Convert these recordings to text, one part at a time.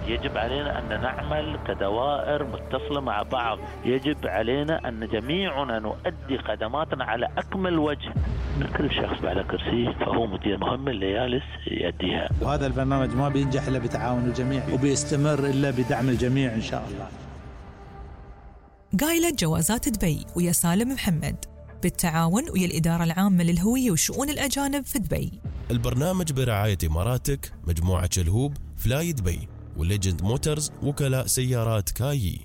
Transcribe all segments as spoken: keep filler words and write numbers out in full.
يجب علينا أن نعمل كدوائر متصلة مع بعض. يجب علينا أن جميعنا نؤدي خدماتنا على أكمل وجه. كل شخص على كرسي فهو مدير مهمة اللي جالس يؤديها. وهذا البرنامج ما بينجح إلا بتعاون الجميع، وبيستمر إلا بدعم الجميع إن شاء الله. قايلة جوازات دبي ويا سالم محمد بالتعاون ويا الإدارة العامة للهوية وشؤون الأجانب في دبي. البرنامج برعاية إماراتك، مجموعة شلهوب، فلاي دبي، وليجند موتورز، وكلاء سيارات كايي.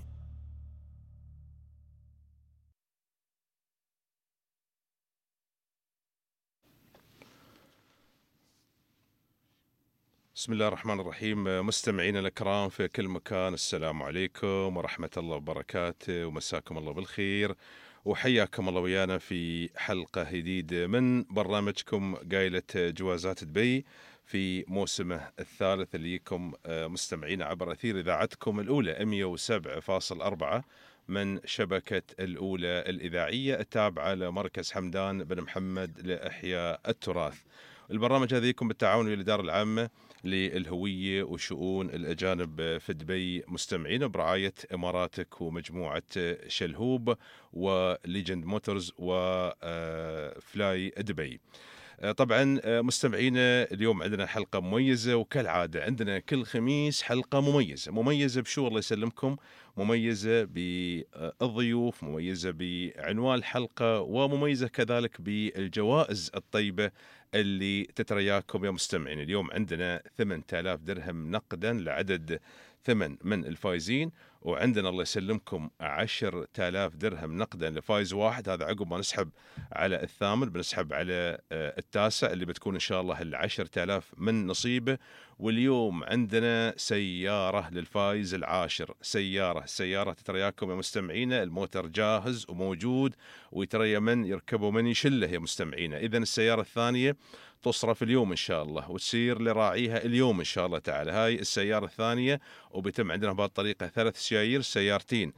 بسم الله الرحمن الرحيم. مستمعينا الكرام في كل مكان، السلام عليكم ورحمة الله وبركاته، ومساكم الله بالخير، وحياكم الله ويانا في حلقة جديدة من برنامجكم قايلة جوازات دبي في موسمه الثالث اللي يكم مستمعين عبر أثير إذاعتكم الأولى مئة وسبعة فاصلة أربعة من شبكة الأولى الإذاعية التابعة لمركز حمدان بن محمد لإحياء التراث. البرنامج هذا يكون بالتعاون مع الإدارة العامة للهوية وشؤون الأجانب في دبي مستمعين برعاية إماراتك ومجموعة شلهوب وليجند موتورز وفلاي دبي. طبعا مستمعينا اليوم عندنا حلقة مميزة، وكالعادة عندنا كل خميس حلقة مميزة مميزة بشو الله يسلمكم، مميزة بالضيوف، مميزة بعنوان الحلقة، ومميزة كذلك بالجوائز الطيبة اللي تترياكم يا مستمعين. اليوم عندنا ثمانية آلاف درهم نقدا لعدد ثمن من الفائزين، وعندنا الله يسلمكم عشرة آلاف درهم نقدا لفائز واحد. هذا عقب ما نسحب على الثامن، بنسحب على التاسع اللي بتكون إن شاء الله العشرة آلاف من نصيبه. واليوم عندنا سيارة للفائز العاشر، سيارة سيارة تترياكم يا مستمعينا، الموتر جاهز وموجود ويتريا من يركبه من يشله يا مستمعينا. إذن السيارة الثانية تصرف اليوم إن شاء الله وتسير لراعيها اليوم إن شاء الله تعالى. هاي السيارة الثانية، وبيتم عندنا بهذه الطريقة ثلاث سيايير، سيارتين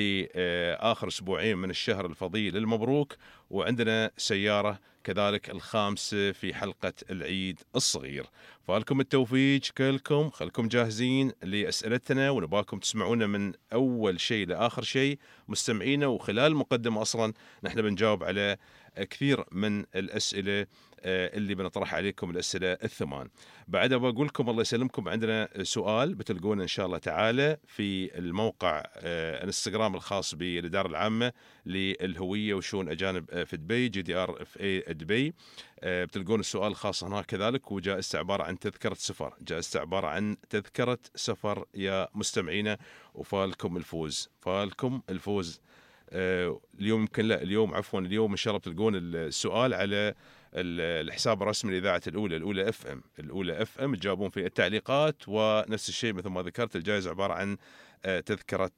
لآخر أسبوعين من الشهر الفضيل المبروك، وعندنا سيارة كذلك الخامسة في حلقة العيد الصغير. فالكم التوفيق كلكم، خلكم جاهزين لأسئلتنا، ونباكم تسمعونا من أول شيء لآخر شيء مستمعينا. وخلال المقدمة أصلا نحن بنجاوب على كثير من الأسئلة اللي بنطرح عليكم، الأسئلة الثمان. بعدها بقول لكم الله يسلمكم عندنا سؤال بتلقونه إن شاء الله تعالى في الموقع الانستغرام الخاص بالإدارة العامة للهوية وشؤون أجانب في دبي، جي دي آر اف اي دبي. بتلقون السؤال الخاص هناك كذلك، وجائزته عبارة عن تذكرة سفر، جائزته عبارة عن تذكرة سفر يا مستمعينا، وفالكم الفوز، فالكم الفوز. اليوم يمكن لا اليوم عفوا اليوم إن شاء الله بتلقون السؤال على الحساب الرسمي لإذاعة الأولى الأولى اف ام الأولى اف ام، تجاوبون في التعليقات. ونفس الشيء مثل ما ذكرت، الجائزة عبارة عن تذكرة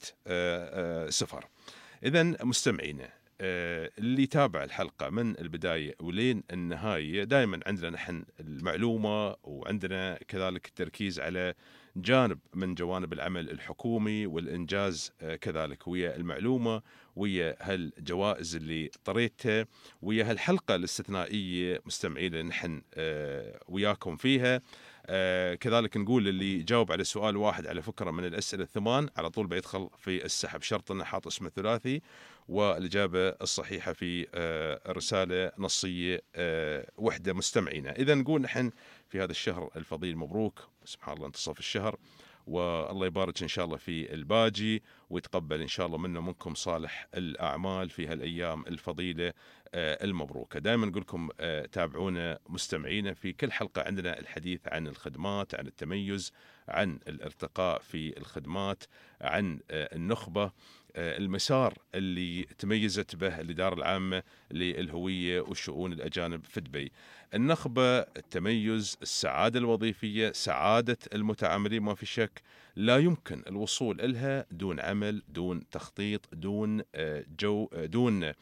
سفر. إذن مستمعينا اللي تابع الحلقة من البداية ولين النهاية، دائما عندنا نحن المعلومة، وعندنا كذلك التركيز على جانب من جوانب العمل الحكومي والإنجاز كذلك، ويا المعلومة ويا هالجوائز اللي طريتها ويا هالحلقة الاستثنائية مستمعين نحن وياكم فيها. كذلك نقول اللي جاوب على سؤال واحد على فكرة من الأسئلة الثمان على طول بيدخل في السحب، شرط أنه حاط اسمه ثلاثي والإجابة الصحيحة في رسالة نصية وحدة مستمعينا. إذا نقول نحن في هذا الشهر الفضيل مبروك، سبحان الله انتصف الشهر، والله يبارك إن شاء الله في الباجي، ويتقبل إن شاء الله منا منكم صالح الأعمال في هالأيام الفضيلة المبروكة. دائما نقول لكم تابعونا مستمعينا، في كل حلقة عندنا الحديث عن الخدمات، عن التميز، عن الارتقاء في الخدمات، عن النخبة، المسار اللي تميزت به الإدارة العامة للهوية والشؤون الأجانب في دبي. النخبة، التميز، السعادة الوظيفية، سعادة المتعاملين، ما في شك لا يمكن الوصول إلها دون عمل، دون تخطيط، دون جو، دون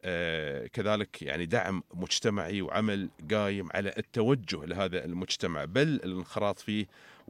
كذلك يعني دعم مجتمعي وعمل قايم على التوجه لهذا المجتمع، بل الانخراط فيه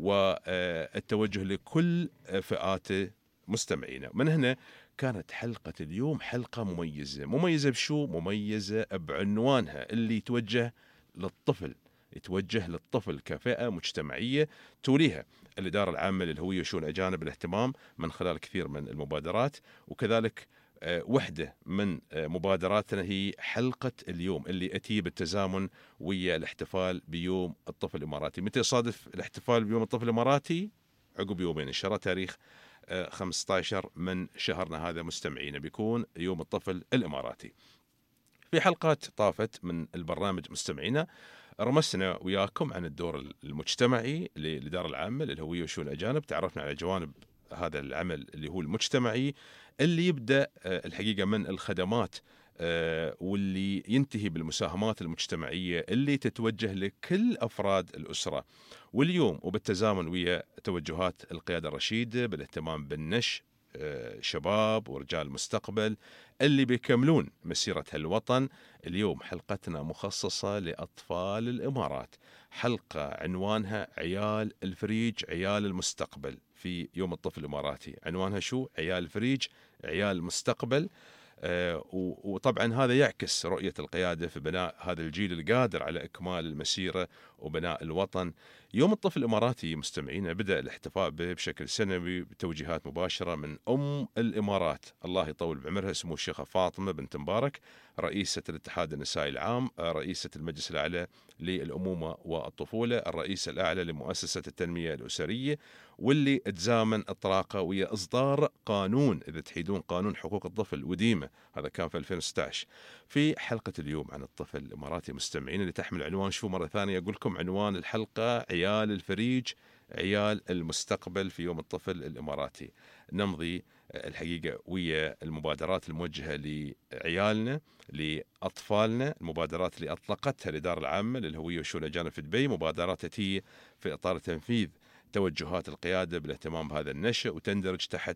والتوجه لكل فئاته مستمعينا. من هنا كانت حلقة اليوم حلقة مميزة. مميزة بشو؟ مميزة بعنوانها اللي يتوجه للطفل، يتوجه للطفل كفئة مجتمعية توليها الإدارة العامة للهوية وشؤون الأجانب الاهتمام من خلال كثير من المبادرات، وكذلك وحدة من مبادراتنا هي حلقة اليوم اللي أتي بالتزامن ويا الاحتفال بيوم الطفل الإماراتي. متى يصادف الاحتفال بيوم الطفل الإماراتي؟ عقب يومين إن شاء الله، تاريخ خمسة عشر من شهرنا هذا مستمعين بيكون يوم الطفل الإماراتي. في حلقات طافت من البرنامج مستمعينا رمسنا وياكم عن الدور المجتمعي للإدارة العامة للهوية وشؤون الأجانب، تعرفنا على جوانب هذا العمل اللي هو المجتمعي اللي يبدأ الحقيقة من الخدمات واللي ينتهي بالمساهمات المجتمعية اللي تتوجه لكل أفراد الأسرة، واليوم وبالتزامن ويا توجهات القيادة الرشيدة بالاهتمام بالنشء شباب ورجال المستقبل اللي بيكملون مسيرة هالوطن. اليوم حلقتنا مخصصة لأطفال الإمارات، حلقة عنوانها عيال الفريج عيال المستقبل. في يوم الطفل الإماراتي عنوانها شو؟ عيال الفريج عيال المستقبل. آه وطبعا هذا يعكس رؤية القيادة في بناء هذا الجيل القادر على إكمال المسيرة وبناء الوطن. يوم الطفل الإماراتي مستمعين بدأ الاحتفاء به بشكل سنوي بتوجيهات مباشرة من أم الإمارات الله يطول بعمرها سمو الشيخة فاطمة بنت مبارك، رئيسة الاتحاد النسائي العام، رئيسة المجلس الأعلى للأمومة والطفولة، الرئيس الأعلى لمؤسسة التنمية الأسرية، واللي تزامن الطلاقة ويا إصدار قانون، إذا تحيدون، قانون حقوق الطفل وديمة، هذا كان في ألفين وستة عشر. في حلقة اليوم عن الطفل الإماراتي مستمعين اللي تحمل عنوان شو مرة ثانية أقول لكم عنوان الحلقة عيال الفريج عيال المستقبل في يوم الطفل الإماراتي. نمضي الحقيقة ويا المبادرات الموجهة لعيالنا لأطفالنا، المبادرات اللي أطلقتها الإدارة العامة للهوية وشؤون الأجانب في دبي، مبادرات تأتي في إطار تنفيذ توجهات القيادة بالاهتمام بهذا النشء وتندرج تحت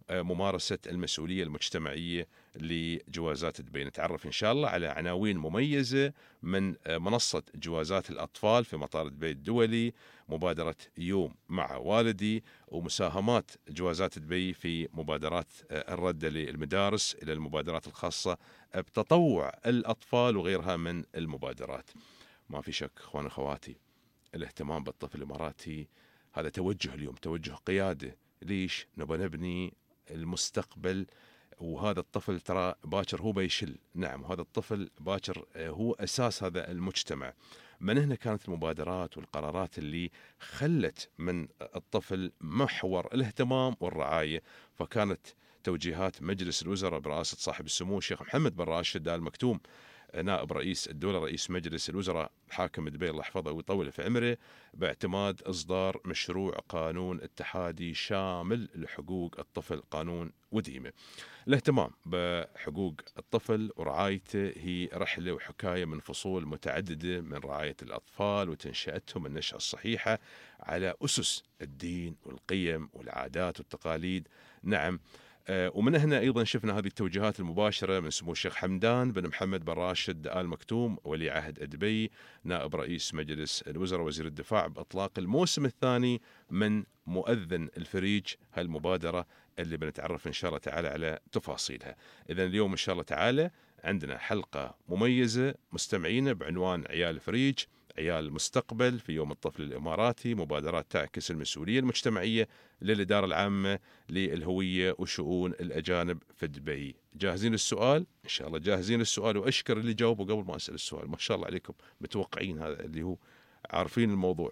ممارسة المسؤولية المجتمعية لجوازات دبي. نتعرف إن شاء الله على عناوين مميزة من منصة جوازات الأطفال في مطار دبي الدولي، مبادرة يوم مع والدي، ومساهمات جوازات دبي في مبادرات الردة للمدارس إلى المبادرات الخاصة بتطوع الأطفال وغيرها من المبادرات. ما في شك أخوان أخواتي الاهتمام بالطفل الإماراتي هذا توجه اليوم، توجه قيادة. ليش؟ نبغى نبني المستقبل، وهذا الطفل ترى باكر هو بيشل. نعم، وهذا الطفل باكر هو أساس هذا المجتمع. من هنا كانت المبادرات والقرارات اللي خلت من الطفل محور الاهتمام والرعاية، فكانت توجيهات مجلس الوزراء برئاسة صاحب السمو الشيخ محمد بن راشد آل مكتوم نائب رئيس الدولة رئيس مجلس الوزراء حاكم دبي الله يحفظه ويطول في عمره، باعتماد إصدار مشروع قانون اتحادي شامل لحقوق الطفل، قانون وديمة. الاهتمام بحقوق الطفل ورعايته هي رحلة وحكاية من فصول متعددة من رعاية الأطفال وتنشئتهم النشأة الصحيحة على أسس الدين والقيم والعادات والتقاليد. نعم، ومن هنا أيضا شفنا هذه التوجيهات المباشرة من سمو الشيخ حمدان بن محمد بن راشد آل مكتوم ولي عهد دبي نائب رئيس مجلس الوزراء وزير الدفاع بإطلاق الموسم الثاني من مؤذن الفريج، هالمبادرة اللي بنتعرف إن شاء الله تعالى على تفاصيلها. إذن اليوم إن شاء الله تعالى عندنا حلقة مميزة مستمعين بعنوان عيال الفريج عيال المستقبل في يوم الطفل الإماراتي، مبادرات تعكس المسؤولية المجتمعية للإدارة العامة للهوية وشؤون الأجانب في دبي. جاهزين للسؤال؟ إن شاء الله جاهزين للسؤال، وأشكر اللي جاوبوا قبل ما أسأل السؤال، ما شاء الله عليكم متوقعين هذا اللي هو عارفين الموضوع.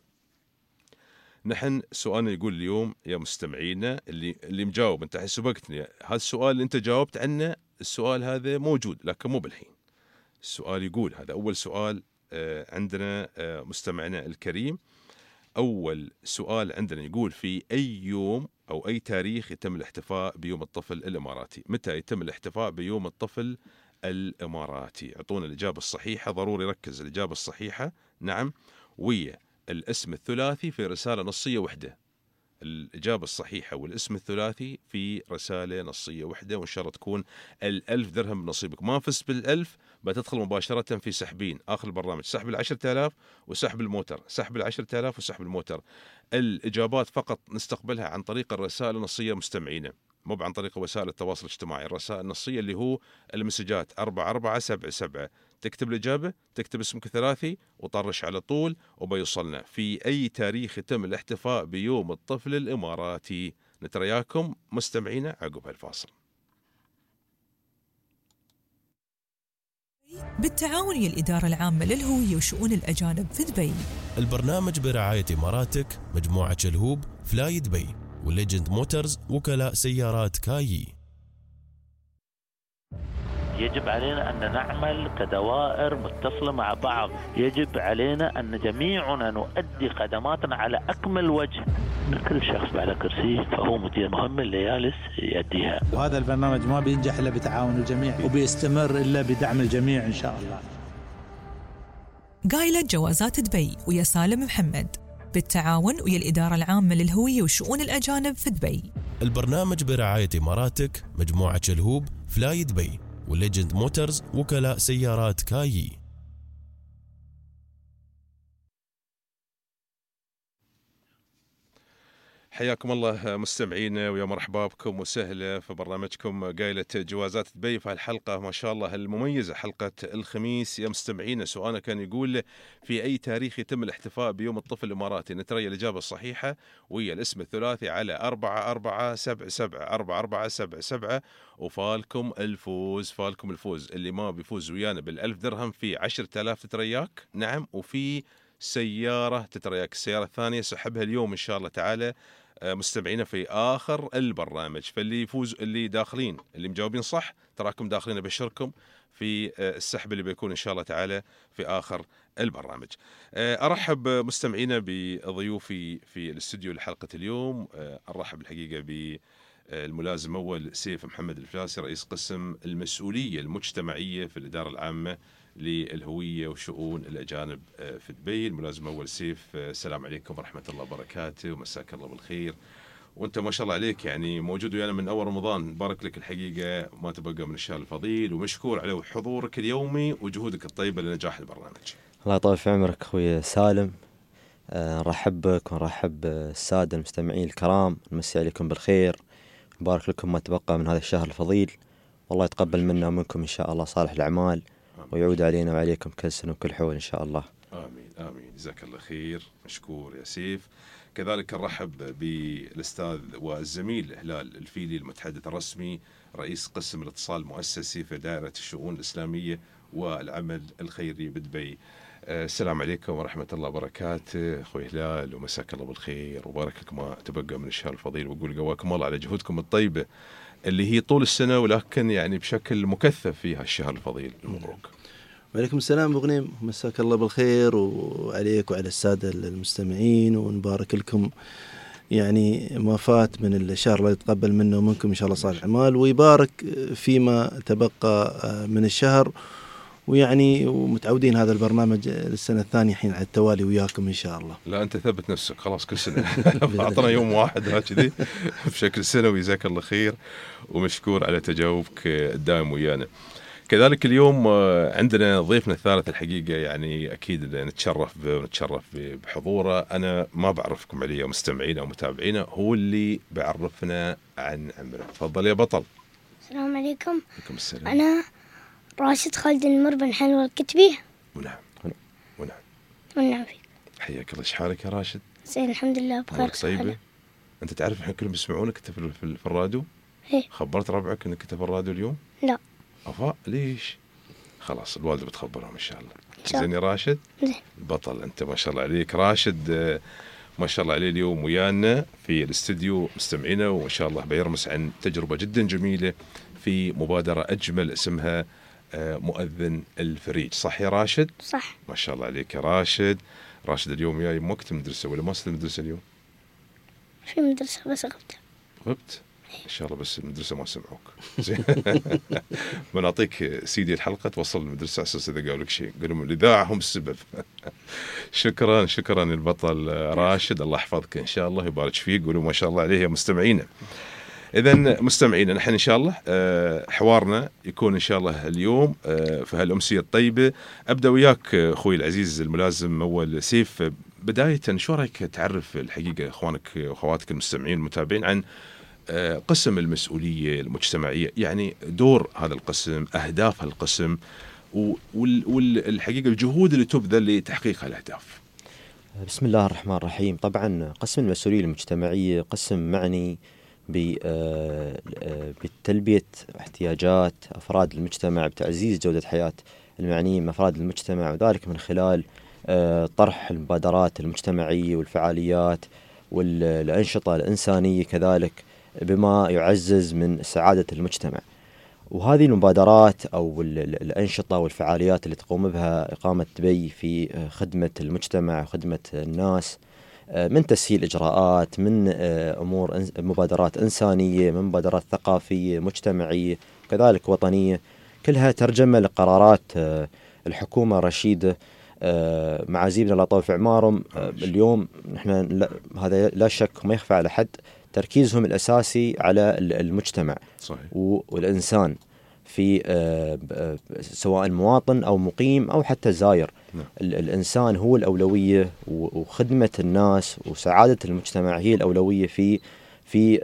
نحن سؤالنا يقول اليوم يا مستمعينا اللي اللي مجاوب، انت حسبقتني، هذا السؤال اللي انت جاوبت عنه السؤال هذا موجود لكن مو بالحين. السؤال يقول، هذا أول سؤال عندنا مستمعنا الكريم، أول سؤال عندنا يقول في أي يوم أو أي تاريخ يتم الاحتفاء بيوم الطفل الإماراتي؟ متى يتم الاحتفاء بيوم الطفل الإماراتي؟ اعطونا الإجابة الصحيحة، ضروري ركز الإجابة الصحيحة. نعم، ويا الاسم الثلاثي في رسالة نصية وحدة. الإجابة الصحيحة والاسم الثلاثي في رسالة نصية وحدة، وإن شاء الله تكون الألف درهم بنصيبك. ما فزت بالألف بتدخل مباشرة في سحبين آخر البرنامج، سحب العشرة آلاف وسحب الموتر، سحب العشرة آلاف وسحب الموتر. الإجابات فقط نستقبلها عن طريق الرسائل النصية مستمعينا. مو عن طريق وسائل التواصل الاجتماعي، الرسائل النصية اللي هو المسجات أربعة أربعة سبعة سبعة، تكتب الإجابة، تكتب اسمك ثلاثي وطرش على طول وبيوصلنا. في أي تاريخ يتم الاحتفاء بيوم الطفل الإماراتي؟ نترياكم مستمعينا عقب هالفاصل. بالتعاون ويا الإدارة العامة للهوية وشؤون الأجانب في دبي. البرنامج برعاية إماراتك، مجموعة شلهوب، فلاي دبي، وليجند موتورز، وكلاء سيارات كايي. يجب علينا أن نعمل كدوائر متصلة مع بعض، يجب علينا أن جميعنا نؤدي خدماتنا على أكمل وجه. كل شخص على كرسي فهو مدير مهمة اللي جالس يؤديها. وهذا البرنامج ما بينجح إلا بتعاون الجميع، وبيستمر إلا بدعم الجميع إن شاء الله. قايلة جوازات دبي ويا سالم محمد، بالتعاون ويا الإدارة العامة للهوية وشؤون الأجانب في دبي. البرنامج برعاية إماراتك، مجموعة شلهوب، فلاي دبي، وليجند موتورز، وكلاء سيارات كايي. حياكم الله مستمعينا ويا مرحبا بكم وسهلا في برنامجكم قايلة جوازات دبي. في الحلقة ما شاء الله المميزة، حلقة الخميس. يا مستمعينا سؤالنا كان يقول في أي تاريخ يتم الاحتفاء بيوم الطفل الإماراتي؟ نتري الإجابة الصحيحة وهي الاسم الثلاثي على أربعة أربعة سبعة سبعة أربعة أربعة سبعة سبعة، وفالكم الفوز. فالكم الفوز اللي ما بيفوز ويانا بالألف درهم في عشرة آلاف تترياك، نعم، وفي سيارة تترياك. السيارة الثانية سحبها اليوم إن شاء الله تعالى مستمعينا في آخر البرنامج. فاللي يفوز، اللي داخلين، اللي مجاوبين صح، تراكم داخلين أبشركم في السحب اللي بيكون إن شاء الله تعالى في آخر البرنامج. أرحب مستمعينا بضيوفي في الاستوديو لحلقة اليوم. أرحب الحقيقة بالملازم أول سيف محمد الفلاسي، رئيس قسم المسؤولية المجتمعية في الإدارة العامة للهوية وشؤون الأجانب في دبي. الملازم أول سيف، السلام عليكم ورحمة الله وبركاته ومساك الله بالخير. وانت ما شاء الله عليك يعني موجود ويانا من أول رمضان، بارك لك الحقيقة ما تبقى من الشهر الفضيل، ومشكور على حضورك اليومي وجهودك الطيبة لنجاح البرنامج. الله يطول في عمرك أخوي سالم. نرحب بك ونرحب السادة المستمعين الكرام، نمسي عليكم بالخير، بارك لكم ما تبقى من هذا الشهر الفضيل، والله يتقبل منا ومنكم إن شاء الله صالح الأعمال، ويعود علينا وعليكم كل سنة وكل حول إن شاء الله. آمين آمين، جزاك الله خير، مشكور يا سيف. كذلك نرحب بالأستاذ والزميل هلال الفيلي، المتحدث الرسمي رئيس قسم الاتصال المؤسسي في دائرة الشؤون الإسلامية والعمل الخيري بدبي. السلام عليكم ورحمة الله وبركاته أخوي هلال، ومساك الله بالخير وبارك لك ما تبقى من الشهر الفضيل، وأقول قواكم الله على جهودكم الطيبة اللي هي طول السنة ولكن يعني بشكل مكثف فيها الشهر الفضيل. مبروك. وعليكم السلام أبو غنيم، مساك الله بالخير وعليك وعلى السادة المستمعين، ونبارك لكم يعني ما فات من الشهر، الله يتقبل منه ومنكم إن شاء الله صالح الأعمال، ويبارك فيما تبقى من الشهر، ويعني ومتعودين هذا البرنامج للسنة الثانية حين على التوالي وياكم إن شاء الله. لا أنت ثبت نفسك خلاص كل سنة أعطنا يوم واحد هكذا بشكل سنوي، جزاك الله خير ومشكور على تجاوبك الدائم ويانا. كذلك اليوم عندنا ضيفنا الثالث الحقيقة، يعني أكيد نتشرف ونتشرف بحضوره. أنا ما بعرفكم عليه مستمعين أو متابعين، هو اللي بعرفنا عن عمره. تفضل يا بطل. السلام عليكم. عليكم السلام. أنا راشد خالد المر بن حلوى الكتبي. ونعم ونعم ونعم فيك. حياك الله. ايش حالك يا راشد؟ زين الحمد لله بخير. طيبة. أنت تعرف إحنا كلهم بيسمعونك أنت في, في, في الراديو؟ إيه. خبرت ربعك إنك أنت في الراديو اليوم؟ لا. أفا ليش؟ خلاص الوالدة بتخبرهم إن شاء الله. شاء زين يا راشد؟ زين. بطل أنت ما شاء الله عليك. راشد ما شاء الله عليه اليوم ويانا في الاستديو مستمعينا، وإن شاء الله بيرمس عن تجربة جدا جميلة في مبادرة أجمل اسمها مؤذن الفريج. صح يا راشد؟ صح. ما شاء الله عليك يا راشد. راشد اليوم جاي وقت المدرسة ولا ما صرت المدرسة اليوم؟ في مدرسة بس غبت. غبت؟ إن شاء الله بس المدرسة ما سمعوك. زين. بنعطيك سيدي الحلقة توصل المدرسة أساس إذا قالوا لك شيء قالوا الإذاعة هم السبب. شكرا شكرا البطل راشد، الله يحفظك إن شاء الله يبارك فيك. قولوا ما شاء الله عليه يا مستمعينا. إذن مستمعينا نحن إن شاء الله حوارنا يكون إن شاء الله اليوم في هالأمسية الطيبة. أبدأ وياك أخوي العزيز الملازم أول سيف، بداية شو رأيك تعرف الحقيقة إخوانك وأخواتك المستمعين المتابعين عن قسم المسؤولية المجتمعية، يعني دور هذا القسم، أهداف هالقسم، والحقيقة الجهود اللي تبذل لتحقيق هالأهداف. بسم الله الرحمن الرحيم. طبعا قسم المسؤولية المجتمعية قسم معني بتلبية احتياجات أفراد المجتمع، بتعزيز جودة حياة المعنيين من أفراد المجتمع، وذلك من خلال طرح المبادرات المجتمعية والفعاليات والأنشطة الإنسانية كذلك، بما يعزز من سعادة المجتمع. وهذه المبادرات أو الأنشطة والفعاليات اللي تقوم بها إقامة دبي في خدمة المجتمع وخدمة الناس، من تسهيل إجراءات، من أمور مبادرات إنسانية، من مبادرات ثقافية مجتمعية كذلك وطنية، كلها ترجمة لقرارات الحكومة الرشيدة مع زيبنا لا طول في أعمارهم. اليوم نحن هذا لا شك وما يخفى على حد تركيزهم الأساسي على المجتمع. صحيح. والإنسان في سواء مواطن أو مقيم أو حتى زائر. نعم. الإنسان هو الأولوية، وخدمة الناس وسعادة المجتمع هي الأولوية في في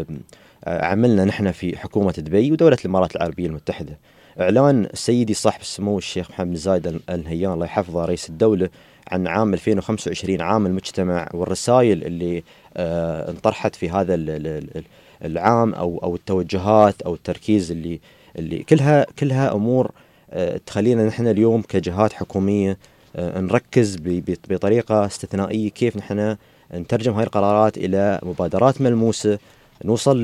عملنا نحن في حكومة دبي ودولة الإمارات العربية المتحدة. إعلان سيدي صاحب السمو الشيخ محمد بن زايد آل نهيان الله يحفظه رئيس الدولة عن عام ألفين وخمسة وعشرين عام المجتمع، والرسائل اللي آه انطرحت في هذا العام أو أو التوجهات أو التركيز اللي اللي كلها كلها أمور آه تخلينا نحن اليوم كجهات حكومية آه نركز بطريقة استثنائية كيف نحن نترجم هاي القرارات إلى مبادرات ملموسة، نوصل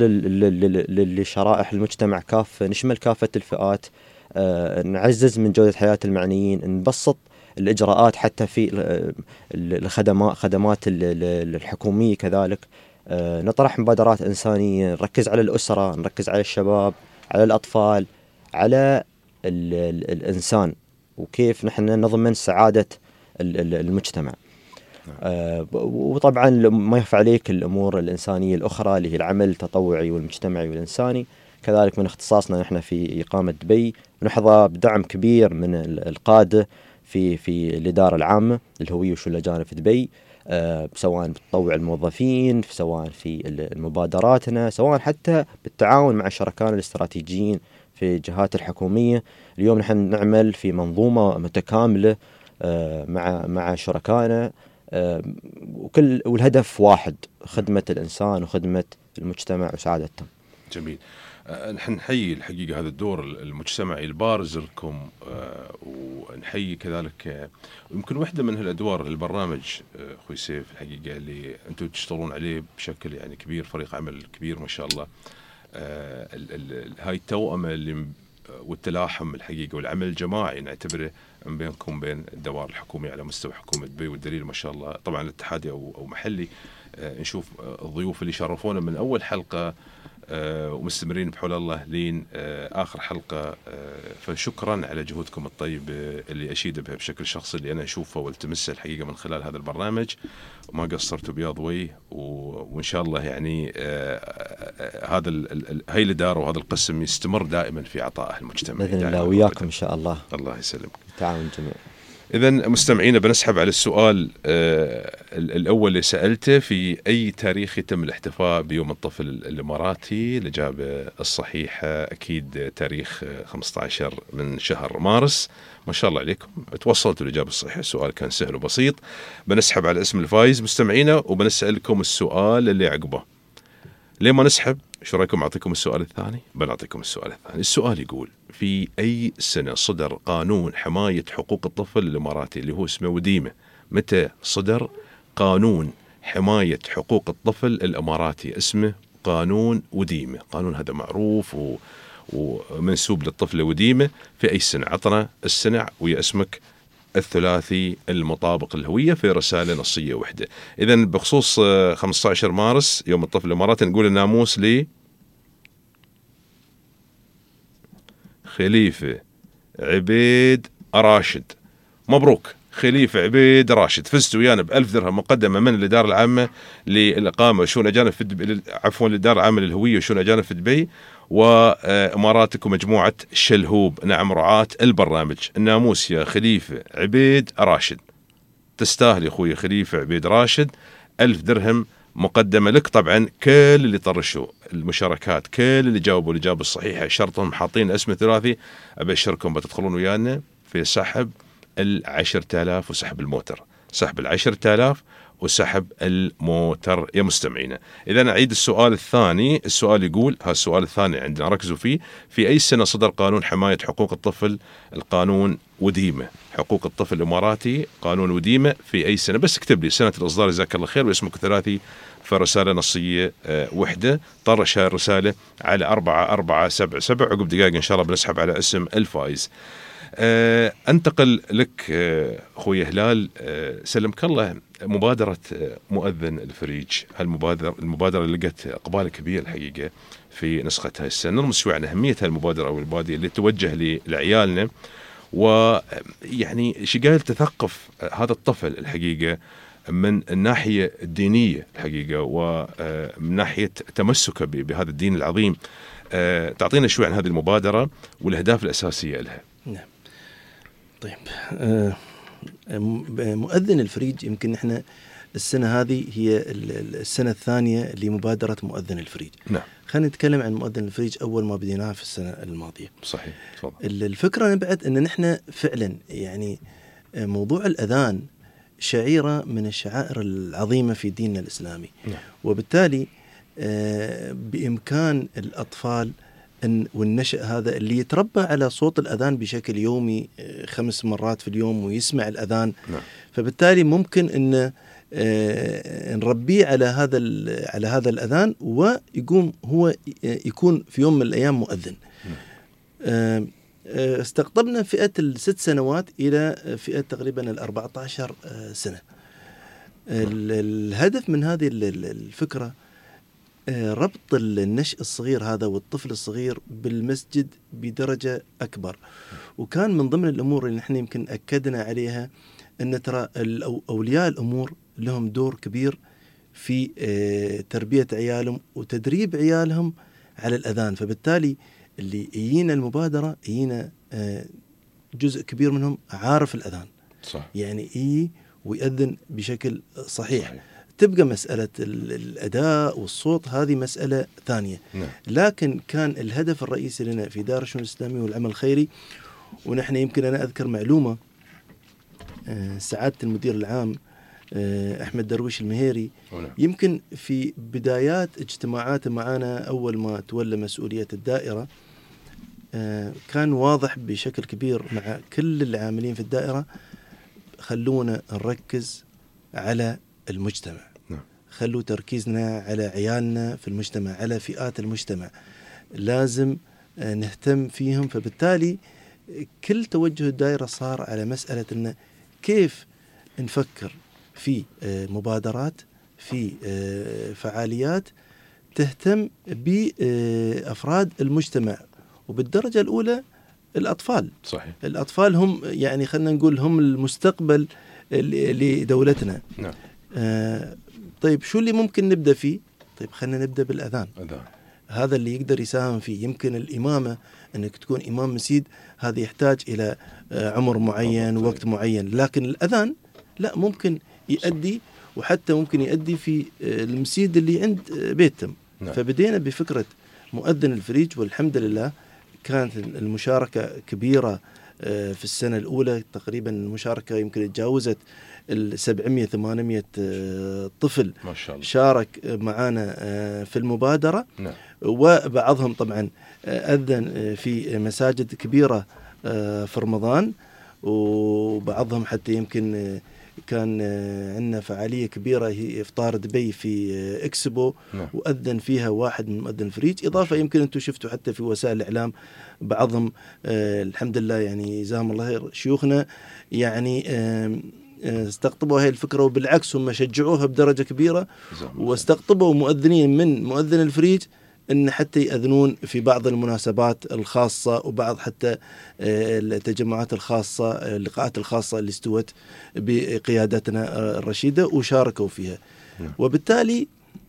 لشرائح المجتمع كافة، نشمل كافة الفئات، آه نعزز من جودة حياة المعنيين، نبسط الإجراءات حتى في الخدمات خدمات الحكومية كذلك، آه نطرح مبادرات إنسانية، نركز على الأسرة، نركز على الشباب، على الأطفال، على ال ال الإنسان، وكيف نحن نضمن سعادة المجتمع. آه وطبعا ما يخفى عليك الأمور الإنسانية الأخرى اللي هي العمل التطوعي والمجتمعي والإنساني، كذلك من اختصاصنا نحن في إقامة دبي، نحظى بدعم كبير من القادة في في الإدارة العامة للهوية والشؤون الأجانب في دبي، آه سواء بتطوع الموظفين، سواء في المبادراتنا، سواء حتى بالتعاون مع شركائنا الاستراتيجيين في الجهات الحكومية. اليوم نحن نعمل في منظومة متكاملة آه مع مع شركائنا، آه وكل والهدف واحد، خدمة الإنسان وخدمة المجتمع وسعادته. جميل. نحن نحيي الحقيقة هذا الدور المجتمعي البارز لكم، ونحيي كذلك يمكن واحدة من هالأدوار البرنامج أخوي سيف الحقيقة اللي أنتم تشتغلون عليه بشكل يعني كبير، فريق عمل كبير ما شاء الله. هاي التوأمة اللي والتلاحم الحقيقة والعمل الجماعي نعتبره بينكم بين الدوائر الحكومية على مستوى حكومة دبي، والدليل ما شاء الله طبعا الاتحادي أو أو محلي. نشوف الضيوف اللي شرفونا من أول حلقة آه ومستمرين بحول الله لين آه آخر حلقة، آه فشكرا على جهودكم الطيبة اللي أشيد بها بشكل شخصي، اللي أنا أشوفه والتمسه الحقيقة من خلال هذا البرنامج، وما قصرتوا بياض وجه، وإن شاء الله يعني آه هذا هاي الإدارة وهذا القسم يستمر دائما في عطائه المجتمع بإذن الله، وياكم إن شاء الله. الله يسلمك. تعاون جميع. إذن مستمعينا بنسحب على السؤال آه الأول اللي سألته، في أي تاريخ يتم الاحتفاء بيوم الطفل الإماراتي؟ الإجابة الصحيحة أكيد تاريخ خمسة عشر من شهر مارس. ما شاء الله عليكم توصلتوا الإجابة الصحيحة، السؤال كان سهل وبسيط. بنسحب على اسم الفايز مستمعينا، وبنسألكم السؤال اللي عقبه. ليه ما نسحب؟ شو رأيكم أعطيكم السؤال الثاني؟ بنعطيكم السؤال الثاني. السؤال يقول: في أي سنة صدر قانون حماية حقوق الطفل الإماراتي اللي هو اسمه وديمة؟ متى صدر قانون حماية حقوق الطفل الإماراتي اسمه قانون وديمة؟ قانون هذا معروف و... ومنسوب للطفل وديمة. في أي سنة؟ عطنا السنة ويا اسمك الثلاثي المطابق الهوية في رسالة نصية واحدة. إذن بخصوص خمسة عشر مارس يوم الطفل الإماراتي نقول الناموس لي خليفة عبيد راشد. مبروك خليفة عبيد راشد، فزتوا ويانا بألف درهم مقدمة من الإدارة العامة للإقامة وشؤون أجانب في دبي، عفوا الإدارة العامة للهوية وشؤون أجانب في دبي وإماراتك ومجموعة شلهوب، نعم رعاة البرنامج. الناموس يا خليفة عبيد راشد، تستاهل يا أخوي خليفة عبيد راشد ألف درهم مقدمة لك طبعا كل اللي طرشوا المشاركات، كل اللي جاوبوا الإجابة الصحيحة شرطهم حاطين اسم ثلاثي، أبشركم بتدخلون ويانا في سحب العشرة آلاف وسحب الموتر، سحب العشرة آلاف وسحب الموتر يا مستمعينا. إذا نعيد السؤال الثاني، السؤال يقول، ها السؤال الثاني عندنا ركزوا فيه، في أي سنة صدر قانون حماية حقوق الطفل القانون وديمة؟ حقوق الطفل الإماراتي قانون وديمة في أي سنة؟ بس اكتب لي سنة الإصدار جزاك الله خير واسمك ثلاثي في رسالة نصية أه وحدة. طرش هاي الرسالة على أربعة أربعة سبعة سبعة، عقب دقائق إن شاء الله بنسحب على اسم الفائز. أه أنتقل لك أه أخوي هلال، أه سلمك الله، مبادرة مؤذن الفريج، هالمبادرة المبادرة اللي لقت إقبال كبير الحقيقة في نسختها السنة، نرمز شوي عن أهمية هالمبادرة أو البادية اللي توجه لعيالنا، ويعني شقال تثقف هذا الطفل الحقيقة من الناحية الدينية الحقيقة ومن ناحية تمسكه بهذا الدين العظيم. أه تعطينا شوي عن هذه المبادرة والأهداف الأساسية لها. نعم. طيب، أه مؤذن الفريج يمكن احنا السنة هذه هي السنة الثانية لمبادرة مؤذن الفريج. نعم. خلينا نتكلم عن مؤذن الفريج أول ما بديناها في السنة الماضية. صحيح. تفضل. الفكرة نبعد أن نحن فعلا يعني موضوع الأذان شعيرة من الشعائر العظيمة في ديننا الإسلامي. نعم. وبالتالي بإمكان الأطفال أن والنشأ هذا اللي يتربى على صوت الأذان بشكل يومي خمس مرات في اليوم ويسمع الأذان. نعم. فبالتالي ممكن أن نربيه على هذا على هذا الأذان ويقوم هو يكون في يوم من الأيام مؤذن. نعم. استقطبنا فئة الست سنوات إلى فئة تقريبا الأربعة عشر سنة. الهدف من هذه الفكرة ربط النشء الصغير هذا والطفل الصغير بالمسجد بدرجة أكبر. وكان من ضمن الأمور اللي نحن يمكن أكدنا عليها أن ترى أولياء الأمور لهم دور كبير في تربية عيالهم وتدريب عيالهم على الأذان. فبالتالي اللي يجينا المبادرة يجينا جزء كبير منهم عارف الأذان. صح. يعني يجي ويأذن بشكل صحيح. صحيح. تبقى مسألة الأداء والصوت هذه مسألة ثانية. نعم. لكن كان الهدف الرئيسي لنا في دار الشؤون الإسلامية والعمل الخيري، ونحن يمكن أنا أذكر معلومة، سعادة المدير العام أحمد درويش المهيري يمكن في بدايات اجتماعاته معنا أول ما تولى مسؤولية الدائرة كان واضح بشكل كبير مع كل العاملين في الدائرة، خلونا نركز على المجتمع. نعم. خلوا تركيزنا على عيالنا في المجتمع، على فئات المجتمع لازم نهتم فيهم. فبالتالي كل توجه الدائرة صار على مسألة إن كيف نفكر في مبادرات، في فعاليات تهتم بأفراد المجتمع، وبالدرجة الأولى الأطفال. صحيح. الأطفال هم يعني خلنا نقول هم المستقبل لدولتنا. نعم. آه طيب شو اللي ممكن نبدأ فيه؟ طيب خلنا نبدأ بالأذان. أذان. هذا اللي يقدر يساهم فيه. يمكن الإمامة أنك تكون إمام مسجد هذا يحتاج إلى آه عمر معين ووقت معين، لكن الأذان لا ممكن يؤدي، وحتى ممكن يؤدي في آه المسجد اللي عند آه بيتهم. نعم. فبدينا بفكرة مؤذن الفريج، والحمد لله كانت المشاركة كبيرة آه في السنة الأولى. تقريبا المشاركة يمكن تجاوزت السبعمية ثمانمية طفل ما شاء الله شارك معنا في المبادرة. نعم. وبعضهم طبعا أذن في مساجد كبيرة في رمضان، وبعضهم حتى يمكن كان عندنا فعالية كبيرة هي إفطار دبي في إكسبو. نعم. وأذن فيها واحد من مؤذن الفريج. إضافة يمكن أنتم شفتوا حتى في وسائل الإعلام بعضهم آه الحمد لله يعني جزاهم الله خير شيوخنا يعني آه استقطبوا هاي الفكرة، وبالعكس هم شجعوها بدرجة كبيرة، واستقطبوا مؤذنين من مؤذن الفريج أن حتى يأذنون في بعض المناسبات الخاصة وبعض حتى التجمعات الخاصة، اللقاءات الخاصة اللي استوت بقيادتنا الرشيدة وشاركوا فيها. وبالتالي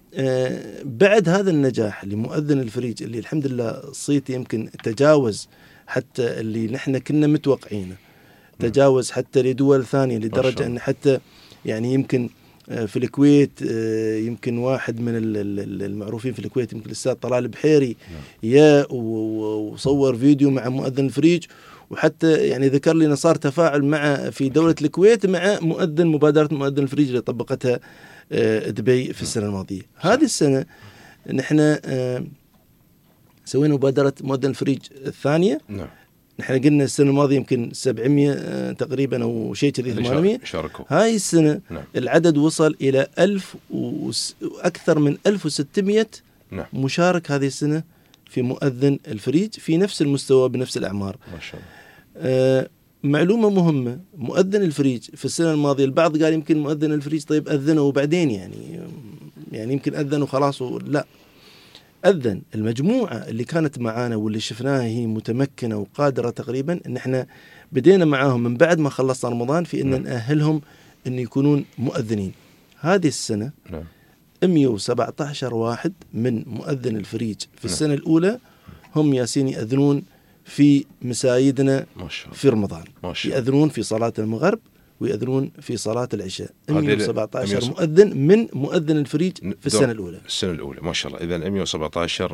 بعد هذا النجاح لمؤذن الفريج اللي الحمد لله صيت يمكن تجاوز حتى اللي نحن كنا متوقعينه، تجاوز حتى لدول ثانية، لدرجة أن حتى يعني يمكن في الكويت يمكن واحد من المعروفين في الكويت يمكن الأستاذ طلال البحيري يا وصور فيديو مع مؤذن الفريج، وحتى يعني ذكر لي أنه صار تفاعل مع في دولة الكويت مع مؤذن مبادرة مؤذن الفريج اللي طبقتها دبي في السنة الماضية. هذه السنة نحن سوينا مبادرة مؤذن الفريج الثانية. نعم. نحن قلنا السنة الماضية يمكن سبعمية تقريبا أو شيء كذي ثمانمية. شاركوا. هاي السنة نعم. العدد وصل إلى ألف وأكثر من ألف وستمية نعم. مشارك هذه السنة في مؤذن الفريج في نفس المستوى بنفس الأعمار. ما شاء الله. آه معلومة مهمة، مؤذن الفريج في السنة الماضية البعض قال يمكن مؤذن الفريج طيب أذنه وبعدين يعني يعني يمكن أذن وخلاص، لا، أذن المجموعة اللي كانت معانا واللي شفناها هي متمكنة وقادرة تقريبا، إن إحنا بدينا معاهم من بعد ما خلصنا رمضان في إن نأهلهم إن يكونون مؤذنين. هذه السنة نعم. مئة وسبعة عشر واحد من مؤذن الفريج في السنة الأولى هم ياسين يأذنون في مساجدنا في رمضان، يأذنون في صلاة المغرب ويأذنون في صلاة العشاء. مئة وسبعة عشر مؤذن من مؤذن الفريج في السنة الأولى. السنة الأولى ما شاء الله. إذا مئة وسبعة عشر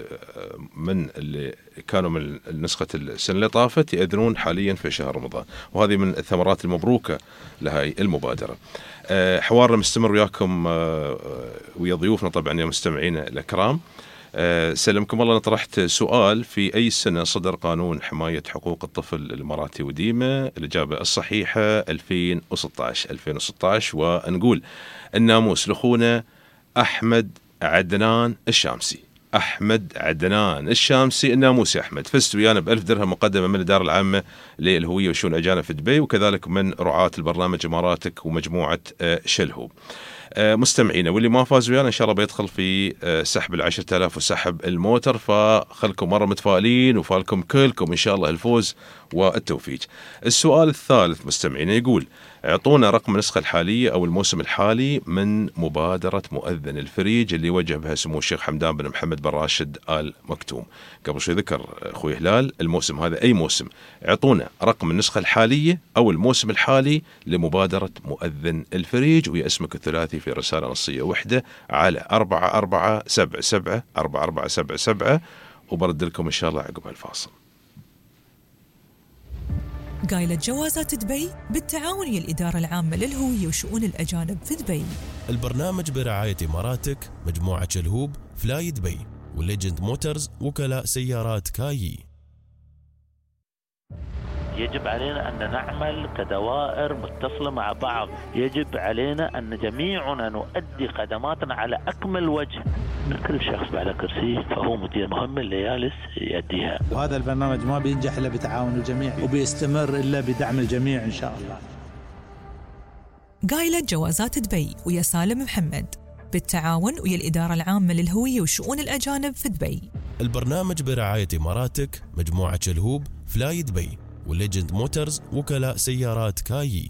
من اللي كانوا من نسخة السنة اللي طافت يأذنون حاليا في شهر رمضان، وهذه من الثمرات المبروكة لهاي المبادرة. حوارنا مستمر وياكم ويا ضيوفنا طبعا يا مستمعين الأكرام. أه سلمكم الله. أنا طرحت سؤال: في أي سنة صدر قانون حماية حقوق الطفل الإماراتي وديمة؟ الإجابة الصحيحة ألفين وستة عشر ألفين وستة عشر. ونقول الناموس لأخونا أحمد عدنان الشامسي. أحمد عدنان الشامسي الناموس يا أحمد، فزت ويانا بألف درهم مقدمة من الإدارة العامة للهوية وشؤون الأجانب في دبي، وكذلك من رعاة البرنامج إماراتك ومجموعة شلهوب. مستمعينا واللي ما فاز ويانا إن شاء الله بيدخل في سحب العشرة آلاف وسحب الموتر، فخلكم مرة متفائلين وفالكم كلكم إن شاء الله الفوز والتوفيق. السؤال الثالث مستمعينا يقول: اعطونا رقم النسخة الحالية أو الموسم الحالي من مبادرة مؤذن الفريج اللي وجه بها سمو الشيخ حمدان بن محمد بن راشد آل مكتوم. قبل شوي ذكر أخوي هلال الموسم هذا أي موسم. اعطونا رقم النسخة الحالية أو الموسم الحالي لمبادرة مؤذن الفريج وهي اسمك الثلاثي في رسالة نصية وحدة على أربعة أربعة سبعة سبعة أربعة أربعة سبعة سبعة، وبرد لكم إن شاء الله عقب الفاصل. قايلة جوازات دبي بالتعاون ويا الإدارة العامة للهوية وشؤون الأجانب في دبي. البرنامج برعاية إماراتك، مجموعة شلهوب، فلاي دبي، وليجند موترز، وكلاء سيارات كايي. يجب علينا أن نعمل كدوائر متصلة مع بعض. يجب علينا أن جميعنا نؤدي خدماتنا على أكمل وجه. كل شخص على كرسي فهو مدير مهمة اللي جالس يؤديها. وهذا البرنامج ما بينجح إلا بتعاون الجميع وبيستمر إلا بدعم الجميع إن شاء الله. قايلة جوازات دبي ويا سالم محمد بالتعاون ويا الإدارة العامة للهوية وشؤون الأجانب في دبي. البرنامج برعاية إماراتك، مجموعة شلهوب، فلاي دبي، وليجند موترز، وكلاء سيارات كايي.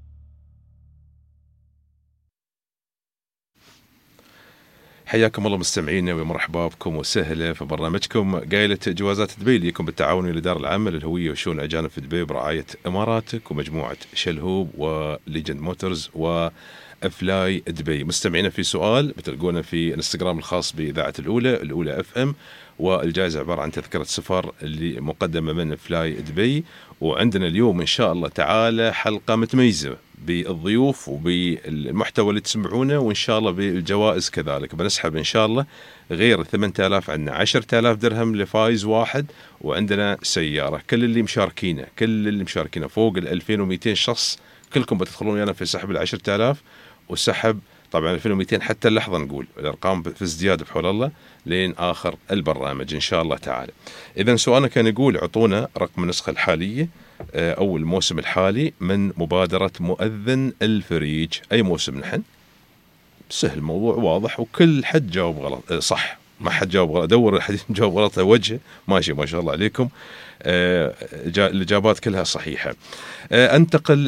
حياكم الله مستمعينا ومرحبا بكم وسهلا في برنامجكم قايلة جوازات دبي اللي يكون بالتعاون ويا الإدارة العامة للهوية وشؤون الأجانب في دبي برعاية إماراتك ومجموعة شلهوب وليجند موترز وفلاي دبي. مستمعينا في سؤال بتلقونا في الانستغرام الخاص بإذاعة الأولى الأولى اف ام، والجائزة عبارة عن تذكرة سفر اللي مقدمة من فلاي دبي. وعندنا اليوم إن شاء الله تعالى حلقة متميزة بالضيوف وبالمحتوى اللي تسمعونه، وإن شاء الله بالجوائز كذلك. بنسحب إن شاء الله غير ثمانية آلاف عندنا عشرة آلاف درهم لفائز واحد، وعندنا سيارة. كل اللي مشاركينه كل اللي مشاركينه فوق ال ألفين ومئتين شخص كلكم بتدخلون ويانا في سحب العشرة آلاف وسحب طبعا ألفين ومئتين حتى اللحظة نقول الأرقام في ازدياد بحول الله لين آخر البرنامج إن شاء الله تعالى. إذن سؤالنا كان يقول اعطونا رقم النسخة الحالية أو الموسم الحالي من مبادرة مؤذن الفريج. أي موسم نحن؟ سهل الموضوع واضح وكل حد جاوب غلط صح، ما حد جاوب غلط. دور الحديث جاوب غلط وجهه ماشي ما شاء الله عليكم. الإجابات كلها صحيحة. أنتقل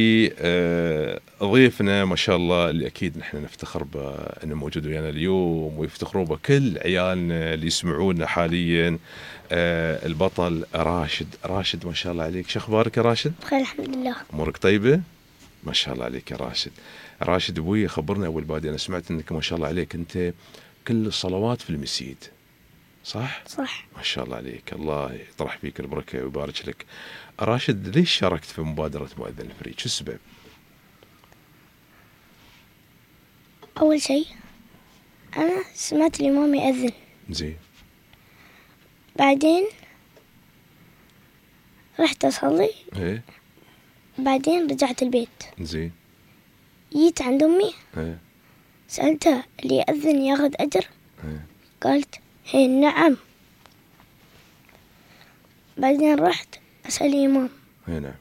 لضيفنا ما شاء الله اللي أكيد نحن نفتخر بأنه موجود ويانا اليوم ويفتخروا بكل عيالنا اللي يسمعونا حاليا، البطل راشد. راشد ما شاء الله عليك، شو أخبارك يا راشد؟ بخير الحمد لله. أمورك طيبة؟ ما شاء الله عليك يا راشد. راشد ابوي خبرنا اول بادي، انا سمعت انك ما شاء الله عليك انت كل الصلوات في المسجد، صح؟ صح. ما شاء الله عليك، الله يطرح فيك البركه ويبارك لك. راشد ليش شاركت في مبادره مؤذن الفريج؟ شو السبب؟ أول شيء أنا سمعت الإمام يأذن، زين. بعدين رحت أصلي، ايه. بعدين رجعت البيت، زين. جيت عند أمي ايه. سألتها اللي يأذن ياخذ أجر؟ ايه. قالت هي نعم. بعدين رحت أسأل الإمام ايه نعم.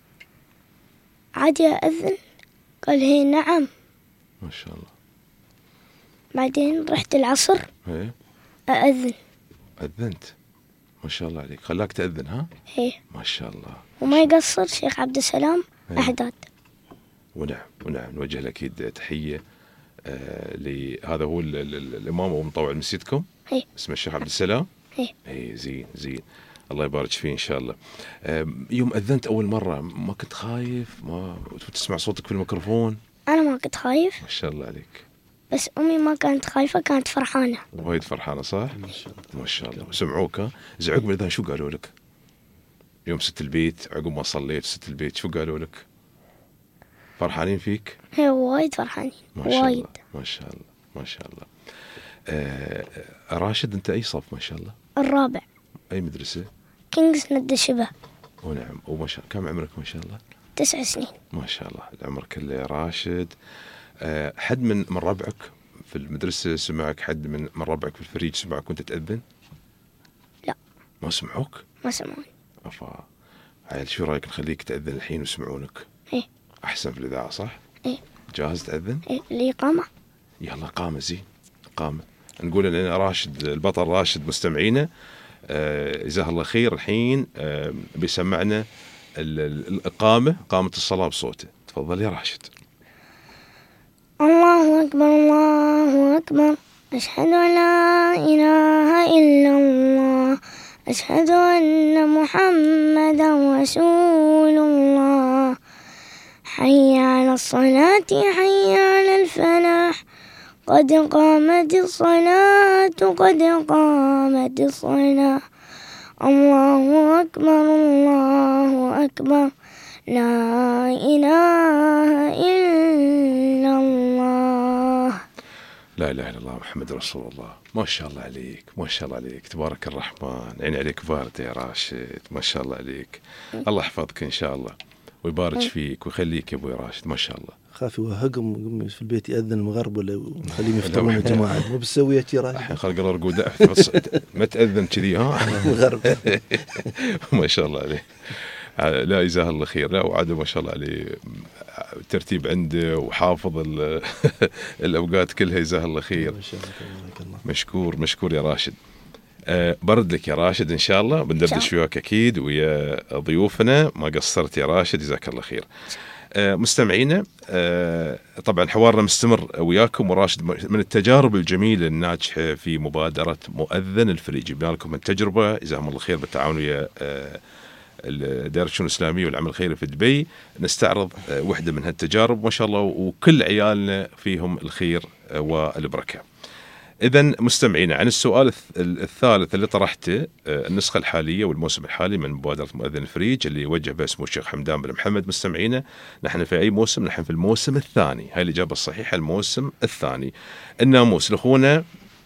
عادي أأذن؟ قال هي نعم. ما شاء الله. بعدين رحت العصر ايه. أأذن. أذنت. ما شاء الله عليك، خلاك تأذن ها؟ هي. ما شاء الله. وما يقصر شيخ عبد السلام ايه. أحداد. ونعم ونعم، نوجه له اكيد تحيه. آه لهذا هو ال ال ال الامام ومطوع مسجدكم؟ هي. اسمه الشيخ عبد السلام؟ هي. اي زين زين، الله يبارك فيه ان شاء الله. آه يوم اذنت اول مره ما كنت خايف؟ ما تسمع صوتك في الميكروفون؟ أنا ما كنت خايف، ما شاء الله عليك. بس أمي ما كانت خايفة، كانت فرحانة. وايد فرحانه صح؟ ما شاء الله. سمعوك ها؟ زين عقب الاذان شو قالوا لك؟ يوم ست البيت عقب ما صليت ست البيت شو قالوا لك؟ فرحانين فيك؟ هي وايد فرحانين، ما شاء وايد. الله ما شاء الله ما شاء الله. آه راشد انت اي صف ما شاء الله؟ الرابع، اي مدرسه؟ كينجز ند الشبه. ونعم. وما شاء كم عمرك ما شاء الله؟ تسع سنين. ما شاء الله العمر كله يا راشد. آه حد من من ربعك في المدرسه سمعك؟ حد من من ربعك في الفريج سمعك وانت تأذن؟ لا. ما سمعوك؟ ما سمعوني. افا عيل شو رايك نخليك تأذن الحين ويسمعونك؟ ايه. احسن في الاذاعه صح؟ ايه. جاهز تأذن؟ إيه. الإقامة. يلا قامة زين قامة. نقول ان راشد البطل راشد مستمعينا آه جزاه الله خير الحين آه بيسمعنا الإقامة، قامة الصلاة بصوته. تفضل يا راشد. الله أكبر الله أكبر، أشهد أن لا إله إلا الله، أشهد أن محمدا رسول الله، حي على الصلاة حي على الفلاح، قد قامت الصلاة قد قامت الصلاة، الله أكبر الله أكبر، لا إله إلا الله. لا إله إلا الله محمد رسول الله. ما شاء الله عليك ما شاء الله عليك، تبارك الرحمن، عين عليك باردة يا راشد، ما شاء الله عليك. الله يحفظك إن شاء الله ويبارك فيك ويخليك يا أبوي راشد، ما شاء الله. خاف يوهقهم في البيت يأذن المغرب ولا خليهم يفطرون يا جماعة، مو بالسوية يا راشد. الحين خلق الله رقودة ما تأذن كذي ها. المغرب. ما شاء الله عليه. لا جزاه الله خير. لا وعاد ما شاء الله عليه ترتيب عنده وحافظ الأوقات كلها، جزاه الله خير. مشكور مشكور يا راشد. أه برد لك يا راشد إن شاء الله، بندردش وياك أكيد ويا ضيوفنا، ما قصرت يا راشد جزاك الله خير. أه مستمعينا أه طبعا حوارنا مستمر وياكم وراشد من التجارب الجميلة الناجحة في مبادرة مؤذن الفريج. جبنا لكم التجربة جزاهم الله خير بالتعاون ويا أه دائرة الشؤون الإسلامية والعمل الخيري في دبي، نستعرض وحدة من هالتجارب ما شاء الله، وكل عيالنا فيهم الخير والبركة. إذن مستمعين عن السؤال الثالث اللي طرحته، النسخة الحالية والموسم الحالي من مبادرة مؤذن الفريج اللي وجه بها سمو الشيخ حمدان بن محمد. مستمعين نحن في أي موسم؟ نحن في الموسم الثاني. هاي الإجابة الصحيحة، الموسم الثاني. الناموس لأخونا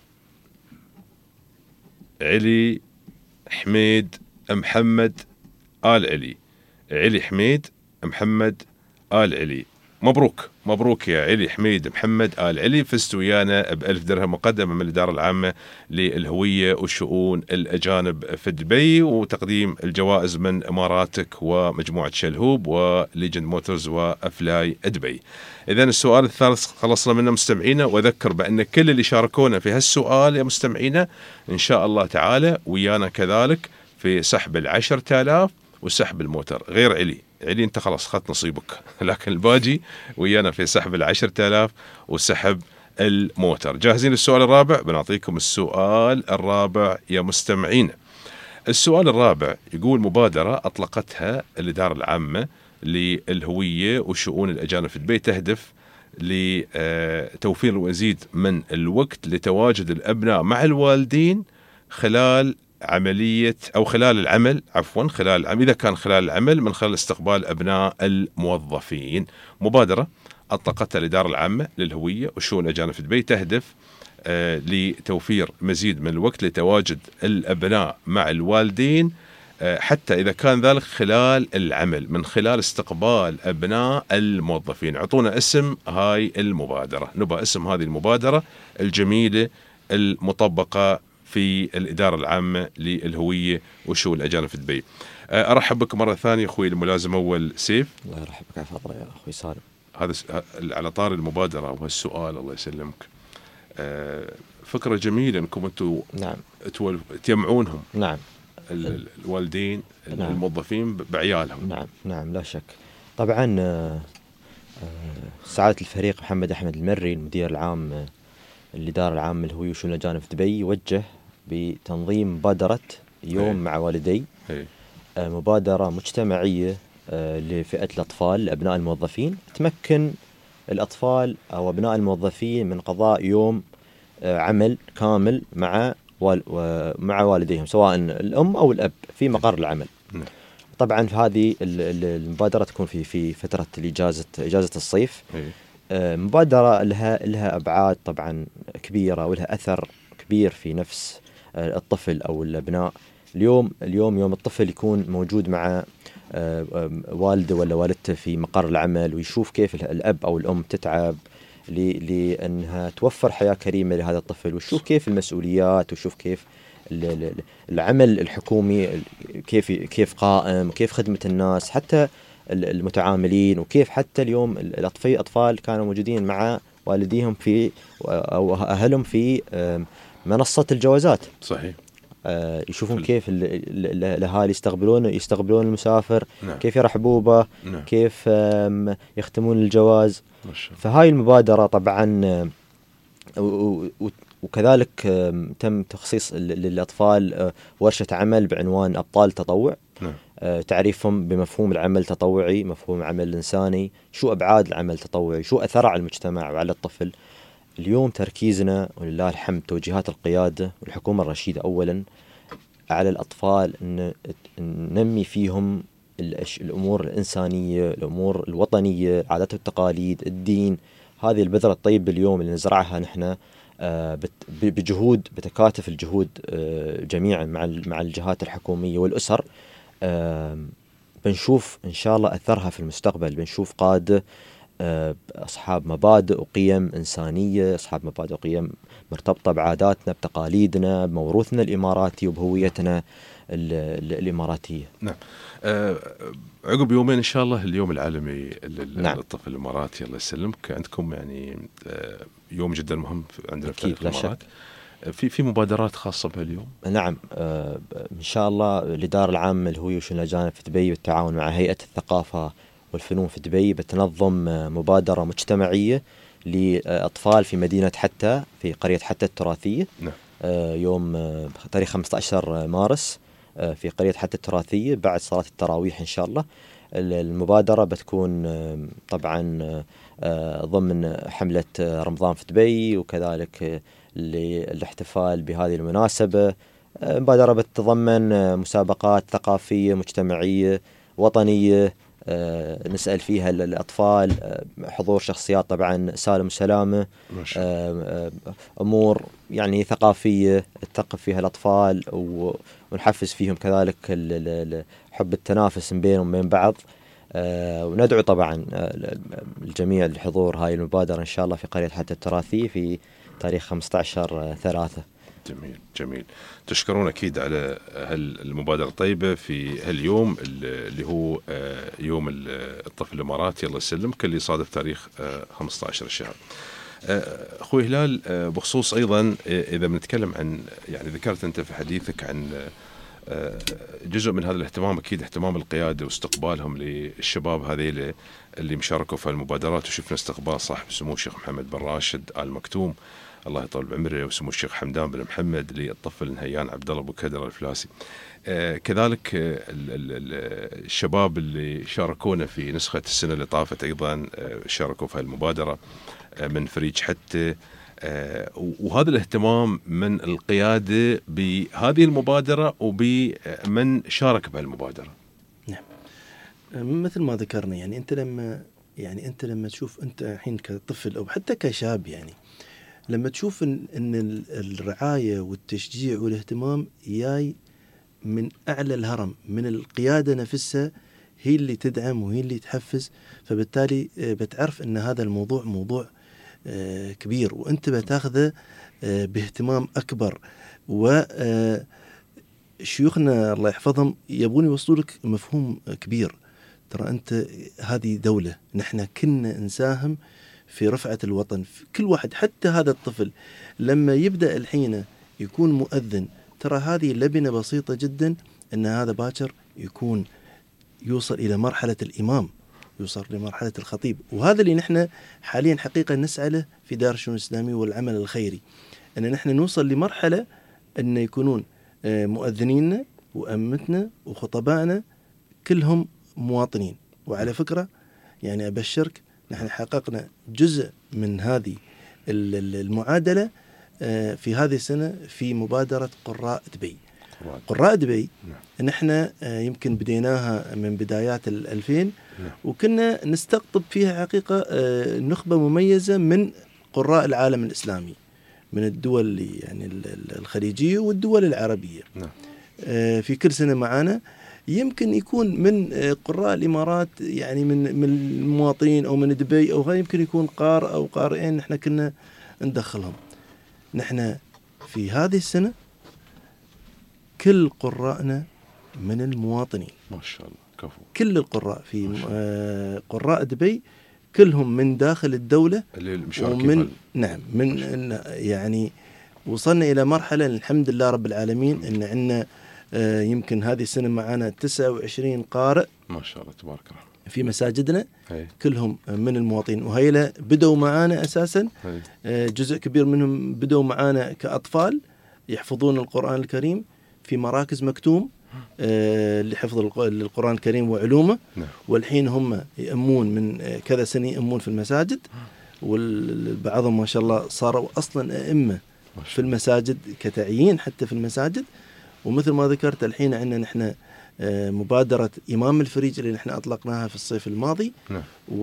علي حميد محمد آل علي. علي حميد محمد آل علي، مبروك مبروك يا علي حميد محمد آل علي، فزت ويانا بألف درهم مقدمة من الإدارة العامة للهوية والشؤون الأجانب في دبي، وتقديم الجوائز من إماراتك ومجموعة شلهوب وليجند موتورز وأفلاي دبي. إذن السؤال الثالث خلصنا منه مستمعينا، وأذكر بأن كل اللي شاركونا في هالسؤال يا مستمعينا إن شاء الله تعالى ويانا كذلك في سحب العشر تالاف وسحب الموتر، غير علي. علي انت خلاص خدت نصيبك، لكن الباجي ويانا في سحب العشر تالاف وسحب الموتر. جاهزين للسؤال الرابع؟ بنعطيكم السؤال الرابع يا مستمعين. السؤال الرابع يقول: مبادرة أطلقتها الإدارة العامة للهوية وشؤون الأجانب في دبي تهدف لتوفير المزيد من الوقت لتواجد الأبناء مع الوالدين خلال عملية أو خلال العمل عفوا خلال العمل إذا كان خلال العمل من خلال استقبال أبناء الموظفين. مبادرة أطلقتها الإدارة العامة للهوية والشؤون الأجانب في دبي تهدف آه لتوفير مزيد من الوقت لتواجد الأبناء مع الوالدين آه حتى إذا كان ذلك خلال العمل من خلال استقبال أبناء الموظفين. أعطونا اسم هاي المبادرة، نبغى اسم هذه المبادرة الجميلة المطبقة في الإدارة العامة للهوية والشؤون الأجانب في دبي. أرحب بك مرة ثانية أخوي الملازم أول سيف. الله يرحب بك عفوا يا أخوي سالم. هذا على طار المبادرة وهالسؤال الله يسلمك، فكرة جميلة أنكم أنتم نعم تجمعونهم نعم الوالدين نعم. الموظفين بعيالهم. نعم نعم لا شك. طبعا سعادة الفريق محمد أحمد المري المدير العام الإدارة العامة للهوية والشؤون الأجانب في دبي وجه بتنظيم مبادرة يوم هي. مع والدي هي. مبادرة مجتمعية لفئة الأطفال أبناء الموظفين تمكن الأطفال أو أبناء الموظفين من قضاء يوم عمل كامل مع مع والديهم سواء الأم أو الأب في مقر العمل. م. طبعا في هذه المبادرة تكون في في فترة الإجازة إجازة الصيف. هي. مبادرة لها لها أبعاد طبعا كبيرة ولها أثر كبير في نفس الطفل أو الأبناء. اليوم اليوم يوم الطفل يكون موجود مع والده ولا والدته في مقر العمل ويشوف كيف الأب أو الأم تتعب لأنها توفر حياة كريمة لهذا الطفل ويشوف كيف المسؤوليات ويشوف كيف العمل الحكومي كيف كيف قائم وكيف خدمة الناس حتى المتعاملين وكيف حتى اليوم الأطفال أطفال كانوا موجودين مع والديهم في أو أهلهم في منصة الجوازات. صحيح. يشوفون كيف الأهالي يستقبلون يستقبلون المسافر. نعم. كيف يرحبوا به. نعم. كيف يختمون الجواز. فهاي المبادرة طبعا وكذلك تم تخصيص للأطفال ورشة عمل بعنوان أبطال تطوع. نعم. تعريفهم بمفهوم العمل التطوعي، مفهوم العمل الإنساني، شو أبعاد العمل التطوعي، شو أثره على المجتمع وعلى الطفل. اليوم تركيزنا ولله الحمد توجيهات القيادة والحكومة الرشيدة أولا على الأطفال أن ننمي فيهم الأمور الإنسانية، الأمور الوطنية، العادات والتقاليد، الدين. هذه البذرة الطيبة اليوم اللي نزرعها نحن بجهود بتكاتف الجهود جميعا مع مع الجهات الحكومية والأسر. بنشوف إن شاء الله أثرها في المستقبل. بنشوف قادة أصحاب مبادئ وقيم إنسانية، أصحاب مبادئ وقيم مرتبطة بعاداتنا بتقاليدنا بموروثنا الإماراتي وبهويتنا الإماراتية. نعم. أه عقب يومين إن شاء الله اليوم العالمي نعم. للطفل الإماراتي الله يسلمك. عندكم يعني يوم جدا مهم عندنا في الإمارات. في في مبادرات خاصة بهاليوم؟ نعم. آه إن شاء الله الإدارة العامة للهوية والشؤون الأجانب في دبي بالتعاون مع هيئة الثقافة والفنون في دبي بتنظم مبادرة مجتمعية لأطفال في مدينة حتى في قرية حتى التراثية. نعم. آه يوم آه تاريخ خمسة عشر مارس آه في قرية حتى التراثية بعد صلاة التراويح إن شاء الله. المبادرة بتكون آه طبعا آه ضمن حملة رمضان في دبي وكذلك آه للاحتفال بهذه المناسبة. مبادرة بتتضمن مسابقات ثقافية مجتمعية وطنية نسأل فيها الأطفال، حضور شخصيات طبعا سالم وسلامة، أمور يعني ثقافية تثقف فيها الأطفال ونحفز فيهم كذلك حب التنافس بينهم وبين بعض. وندعو طبعا الجميع للحضور هاي المبادرة إن شاء الله في قرية حتى التراثي في تاريخ خمسة عشر ثلاثة. جميل جميل. تشكرون أكيد على هالمبادرة الطيبة في هاليوم اللي هو يوم الطفل الإماراتي الله يسلمك اللي صادف تاريخ خمسة عشر الشهر. أخوي هلال بخصوص أيضا إذا بنتكلم عن يعني ذكرت أنت في حديثك عن جزء من هذا الاهتمام أكيد اهتمام القيادة واستقبالهم للشباب هذيل اللي مشاركوا في المبادرات، وشفنا استقبال صاحب السمو الشيخ محمد بن راشد آل مكتوم الله يطول بعمره، وسمو الشيخ حمدان بن محمد للطفل نهيان عبد الله ابو كدر الفلاسي. آه كذلك آه الشباب اللي شاركونا في نسخة السنة اللي طافت أيضا آه شاركوا في المبادرة آه من فريج حتى، آه وهذا الاهتمام من القيادة بهذه المبادرة وبمن شارك بهالمبادرة. نعم، مثل ما ذكرنا يعني أنت لما يعني أنت لما تشوف أنت الحين كطفل أو حتى كشاب، يعني لما تشوف إن, إن الرعاية والتشجيع والاهتمام جاي من أعلى الهرم، من القيادة نفسها، هي اللي تدعم وهي اللي تحفز، فبالتالي بتعرف أن هذا الموضوع موضوع كبير وأنت بتاخذه باهتمام أكبر. وشيوخنا الله يحفظهم يبون يوصلوا لك مفهوم كبير، ترى أنت هذه دولة، نحن كنا نساهم في رفعة الوطن، في كل واحد، حتى هذا الطفل لما يبدأ الحين يكون مؤذن، ترى هذه لبنة بسيطة جدا أن هذا باكر يكون يوصل إلى مرحلة الإمام، يوصل لمرحلة الخطيب. وهذا اللي نحن حاليا حقيقة نسعى له في دار الشؤون الإسلامية والعمل الخيري، أن نحن نوصل لمرحلة أن يكونون مؤذنيننا وأمتنا وخطبائنا كلهم مواطنين. وعلى فكرة يعني أبشرك نحن حققنا جزء من هذه المعادلة في هذه السنة في مبادرة قراء دبي. قراء دبي نحن يمكن بديناها من بدايات الألفين، وكنا نستقطب فيها حقيقة نخبة مميزة من قراء العالم الإسلامي، من الدول يعني الخليجية والدول العربية. في كل سنة معنا يمكن يكون من قراء الإمارات، يعني من من المواطنين أو من دبي أو غير، يمكن يكون قارئ أو قارئين نحن كنا ندخلهم. نحن في هذه السنة كل قراءنا من المواطنين ما شاء الله، كفو. كل القراء في آه قراء دبي كلهم من داخل الدولة ومن نعم من يعني وصلنا إلى مرحلة الحمد لله رب العالمين أن عندنا آه يمكن هذه السنة معنا تسعة وعشرين قارئ ما شاء الله تبارك الله في مساجدنا، هي. كلهم من المواطنين. وهيلا بدوا معانا أساسا آه جزء كبير منهم بدوا معانا كأطفال يحفظون القرآن الكريم في مراكز مكتوم آه لحفظ القرآن الكريم وعلومه، نعم. والحين هم يأمون من كذا سنة يأمون في المساجد، والبعضهم ما شاء الله صاروا أصلا أئمة في المساجد كتعيين حتى في المساجد. ومثل ما ذكرت الحين عندنا نحن آه مبادرة إمام الفريج اللي نحن أطلقناها في الصيف الماضي، نعم.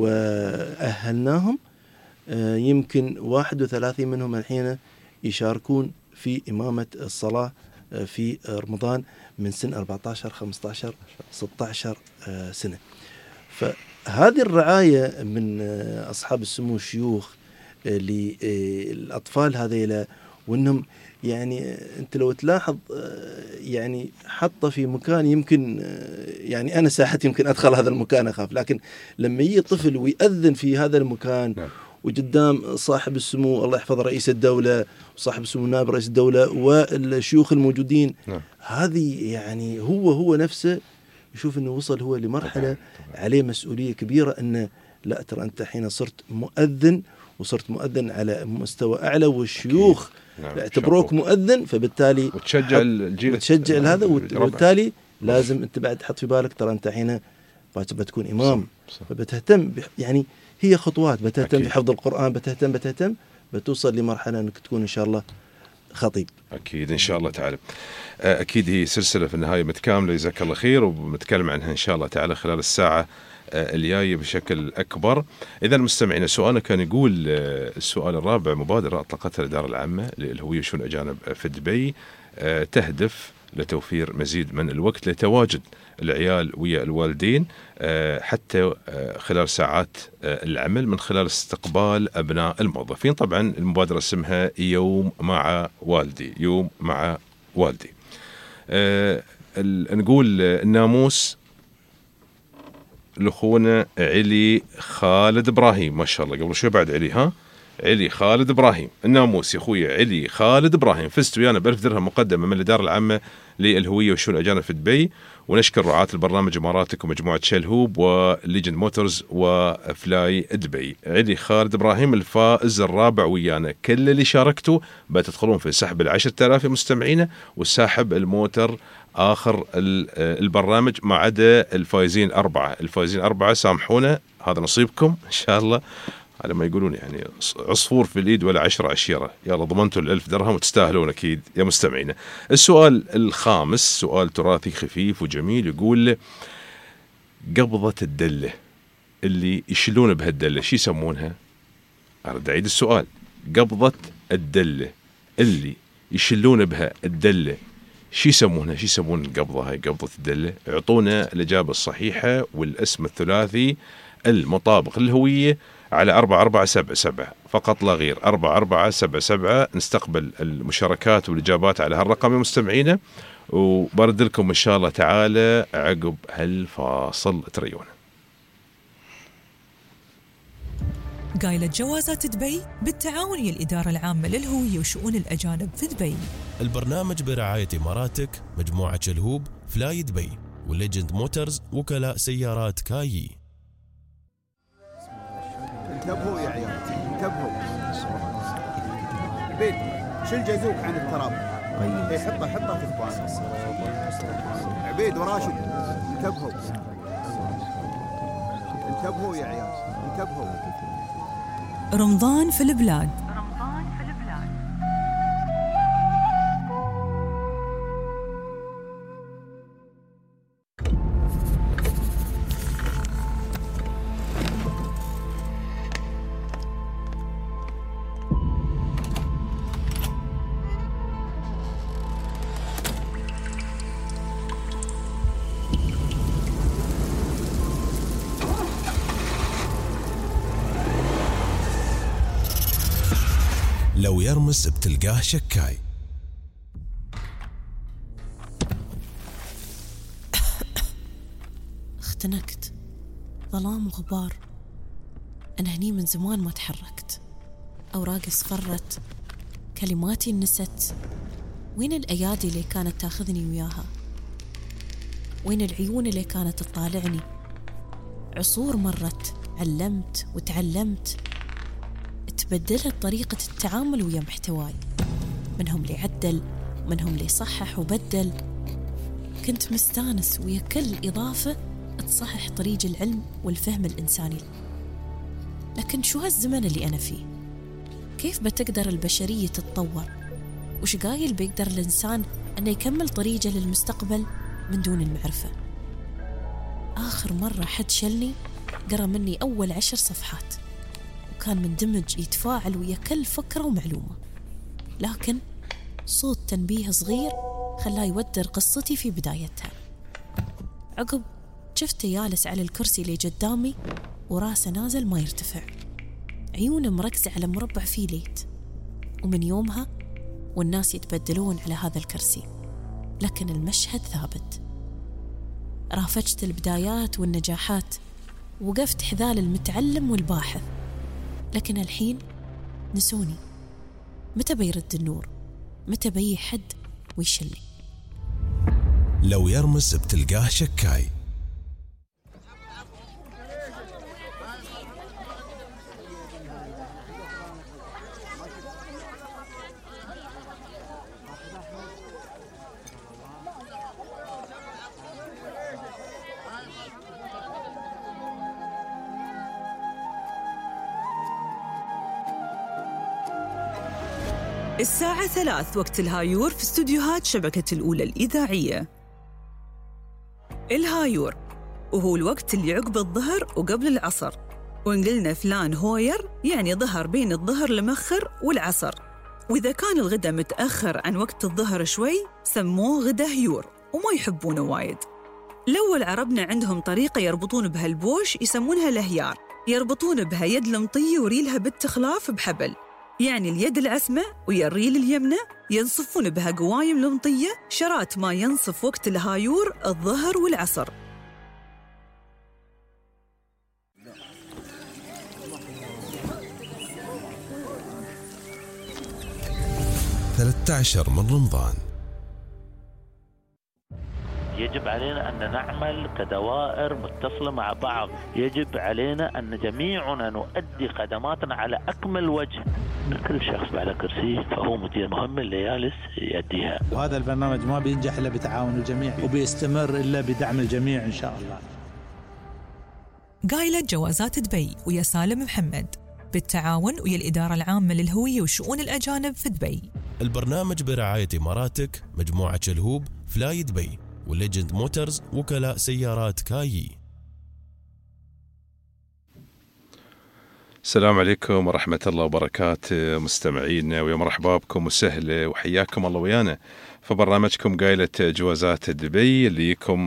وأهلناهم آه يمكن واحد وثلاثين منهم الحين يشاركون في إمامة الصلاة في رمضان من سن أربعة عشر خمسة عشر ستة عشر سنة. فهذه الرعاية من أصحاب السمو الشيوخ للأطفال هذيلا، وأنهم يعني أنت لو تلاحظ يعني حطه في مكان يمكن يعني أنا ساحت يمكن أدخل هذا المكان أخاف، لكن لما يجي طفل ويأذن في هذا المكان وقدام صاحب السمو الله يحفظ رئيس الدولة وصاحب السمو نائب رئيس الدولة والشيوخ الموجودين، نعم. هذه يعني هو هو نفسه يشوف أنه وصل هو لمرحلة عليه مسؤولية كبيرة، أنه لا ترى أنت حين صرت مؤذن وصرت مؤذن على مستوى أعلى، والشيوخ نعم. اعتبروك مؤذن، فبالتالي وتشجع الجيل وتشجع هذا، وبالتالي لازم أنت بعد تحط في بالك ترى أنت حين بتكون إمام، صح. صح. فبتهتم يعني هي خطوات، بتهتم أكيد. بحفظ القرآن، بتهتم بتهتم بتوصل لمرحلة أنك تكون إن شاء الله خطيب. أكيد إن شاء الله تعالى. أكيد هي سلسلة في النهاية متكاملة، جزاك الله خير، وبنتكلم عنها إن شاء الله تعالى خلال الساعة الجاية بشكل أكبر. إذا المستمعين سؤالنا كان يقول السؤال الرابع، مبادرة أطلقتها الإدارة العامة للهوية والشؤون الأجانب في دبي تهدف لتوفير مزيد من الوقت لتواجد العيال ويا الوالدين حتى خلال ساعات العمل من خلال استقبال أبناء الموظفين. طبعا المبادرة اسمها يوم مع والدي، يوم مع والدي. نقول الناموس لأخونا علي خالد إبراهيم، ما شاء الله قبل شوي بعد علي ها علي خالد إبراهيم الناموس. يا أخوي علي خالد إبراهيم، فزت ويانا بألف درهم مقدمة من الإدارة العامة للهوية والشؤون الأجانب في دبي. ونشكر رعاة البرنامج إماراتك ومجموعة شيل هوب وليجند موتورز وفلاي دبي. علي خالد إبراهيم الفائز الرابع ويانا. كل اللي شاركتوا بتدخلون في سحب العشرة آلاف مستمعينا وسحب الموتر آخر البرنامج، ما عدا الفائزين أربعة. الفائزين أربعة سامحونا، هذا نصيبكم إن شاء الله، على ما يقولون يعني عصفور في اليد ولا عشرة عشيرة. يلا ضمنتوا الألف درهم وتستاهلون أكيد يا مستمعينا. السؤال الخامس سؤال تراثي خفيف وجميل، يقول قبضة الدلة اللي يشيلون بها الدلة شو يسمونها؟ أرد أعيد السؤال. قبضة الدلة اللي يشيلون بها الدلة شو يسمونها؟ شو يسمون القبضة هاي، قبضة الدلة؟ اعطونا الإجابة الصحيحة والاسم الثلاثي المطابق للهوية على أربعة أربعة سبعة سبعة فقط لا غير. أربعة أربعة سبعة سبعة نستقبل المشاركات والإجابات على هالرقم يا مستمعينا، وبرد لكم إن شاء الله تعالى عقب هالفاصل. تريونا. قايلة جوازات دبي بالتعاون ويا الإدارة العامة للهوية وشؤون الأجانب في دبي. البرنامج برعاية إماراتك، مجموعة شلهوب، فلاي دبي، وليجند موتورز، وكلاء سيارات كايي. انتبهوا يا عيال، انتبهوا. عبيد شيل جازوك عن التراب. اي حطه حطه في الطاوله. عبيد وراشد انتبهوا. انتبهوا يا عيال، انتبهوا. رمضان في البلاد. لو يرمس بتلقاه شكاي. اختنقت، ظلام وغبار. أنا هني من زمان ما تحركت، أوراقي صفرت، كلماتي انست. وين الأيادي اللي كانت تاخذني وياها؟ وين العيون اللي كانت تطالعني؟ عصور مرت، علمت وتعلمت، تبدلت طريقة التعامل ويا محتواي. منهم اللي عدل، منهم اللي صحح وبدل. كنت مستانس ويا كل إضافة تصحح طريق العلم والفهم الإنساني. لكن شو هالزمن اللي أنا فيه؟ كيف بتقدر البشرية تتطور؟ وش قايل بيقدر الإنسان أنه يكمل طريقه للمستقبل من دون المعرفة؟ آخر مرة حد شلني قرأ مني أول عشر صفحات، كان مندمج يتفاعل ويا كل فكرة ومعلومة، لكن صوت تنبيه صغير خلاه يودر قصتي في بدايتها. عقب شفته جالس على الكرسي اللي قدامي وراسه نازل ما يرتفع، عيونه مركزة على مربع فيه ليت. ومن يومها والناس يتبدلون على هذا الكرسي، لكن المشهد ثابت. رافجت البدايات والنجاحات، وقفت حذال المتعلم والباحث، لكن الحين نسوني. متى بيرد النور؟ متى بيجي حد ويشلني؟ لو يرمس بتلقاه شكاي. الساعة ثلاث وقت الهايور في استوديوهات شبكة الأولى الإذاعية. الهايور وهو الوقت اللي عقب الظهر وقبل العصر، وإن فلان هوير يعني ظهر بين الظهر المخر والعصر. وإذا كان الغدا متأخر عن وقت الظهر شوي سموه غدا هيور وما يحبونه وايد. الأول عربنا عندهم طريقة يربطون بها البوش يسمونها الهيار، يربطون بها يد المطية وريلها بالتخلاف بحبل، يعني اليد العسمة ويا الريل اليمنى ينصفون بها قوايم المطية شرات ما ينصف وقت الهايور الظهر والعصر. ثلاثة عشر من رمضان. يجب علينا أن نعمل كدوائر متصلة مع بعض. يجب علينا أن جميعنا نؤدي خدماتنا على أكمل وجه. كل شخص على كرسي فهو مدير مهم اللي جالس يؤديها. وهذا البرنامج ما بينجح إلا بتعاون الجميع وبيستمر إلا بدعم الجميع إن شاء الله. قايلة جوازات دبي ويا سالم محمد بالتعاون ويا الإدارة العامة للهوية وشؤون الأجانب في دبي. البرنامج برعاية إماراتك، مجموعة شلهوب، فلاي دبي، وليجند موترز، وكلاء سيارات كايي. السلام عليكم ورحمة الله وبركاته مستمعينا، ويا مرحبا بكم وسهلا وحياكم الله ويانا في برنامجكم قايلة جوازات دبي اللي يكم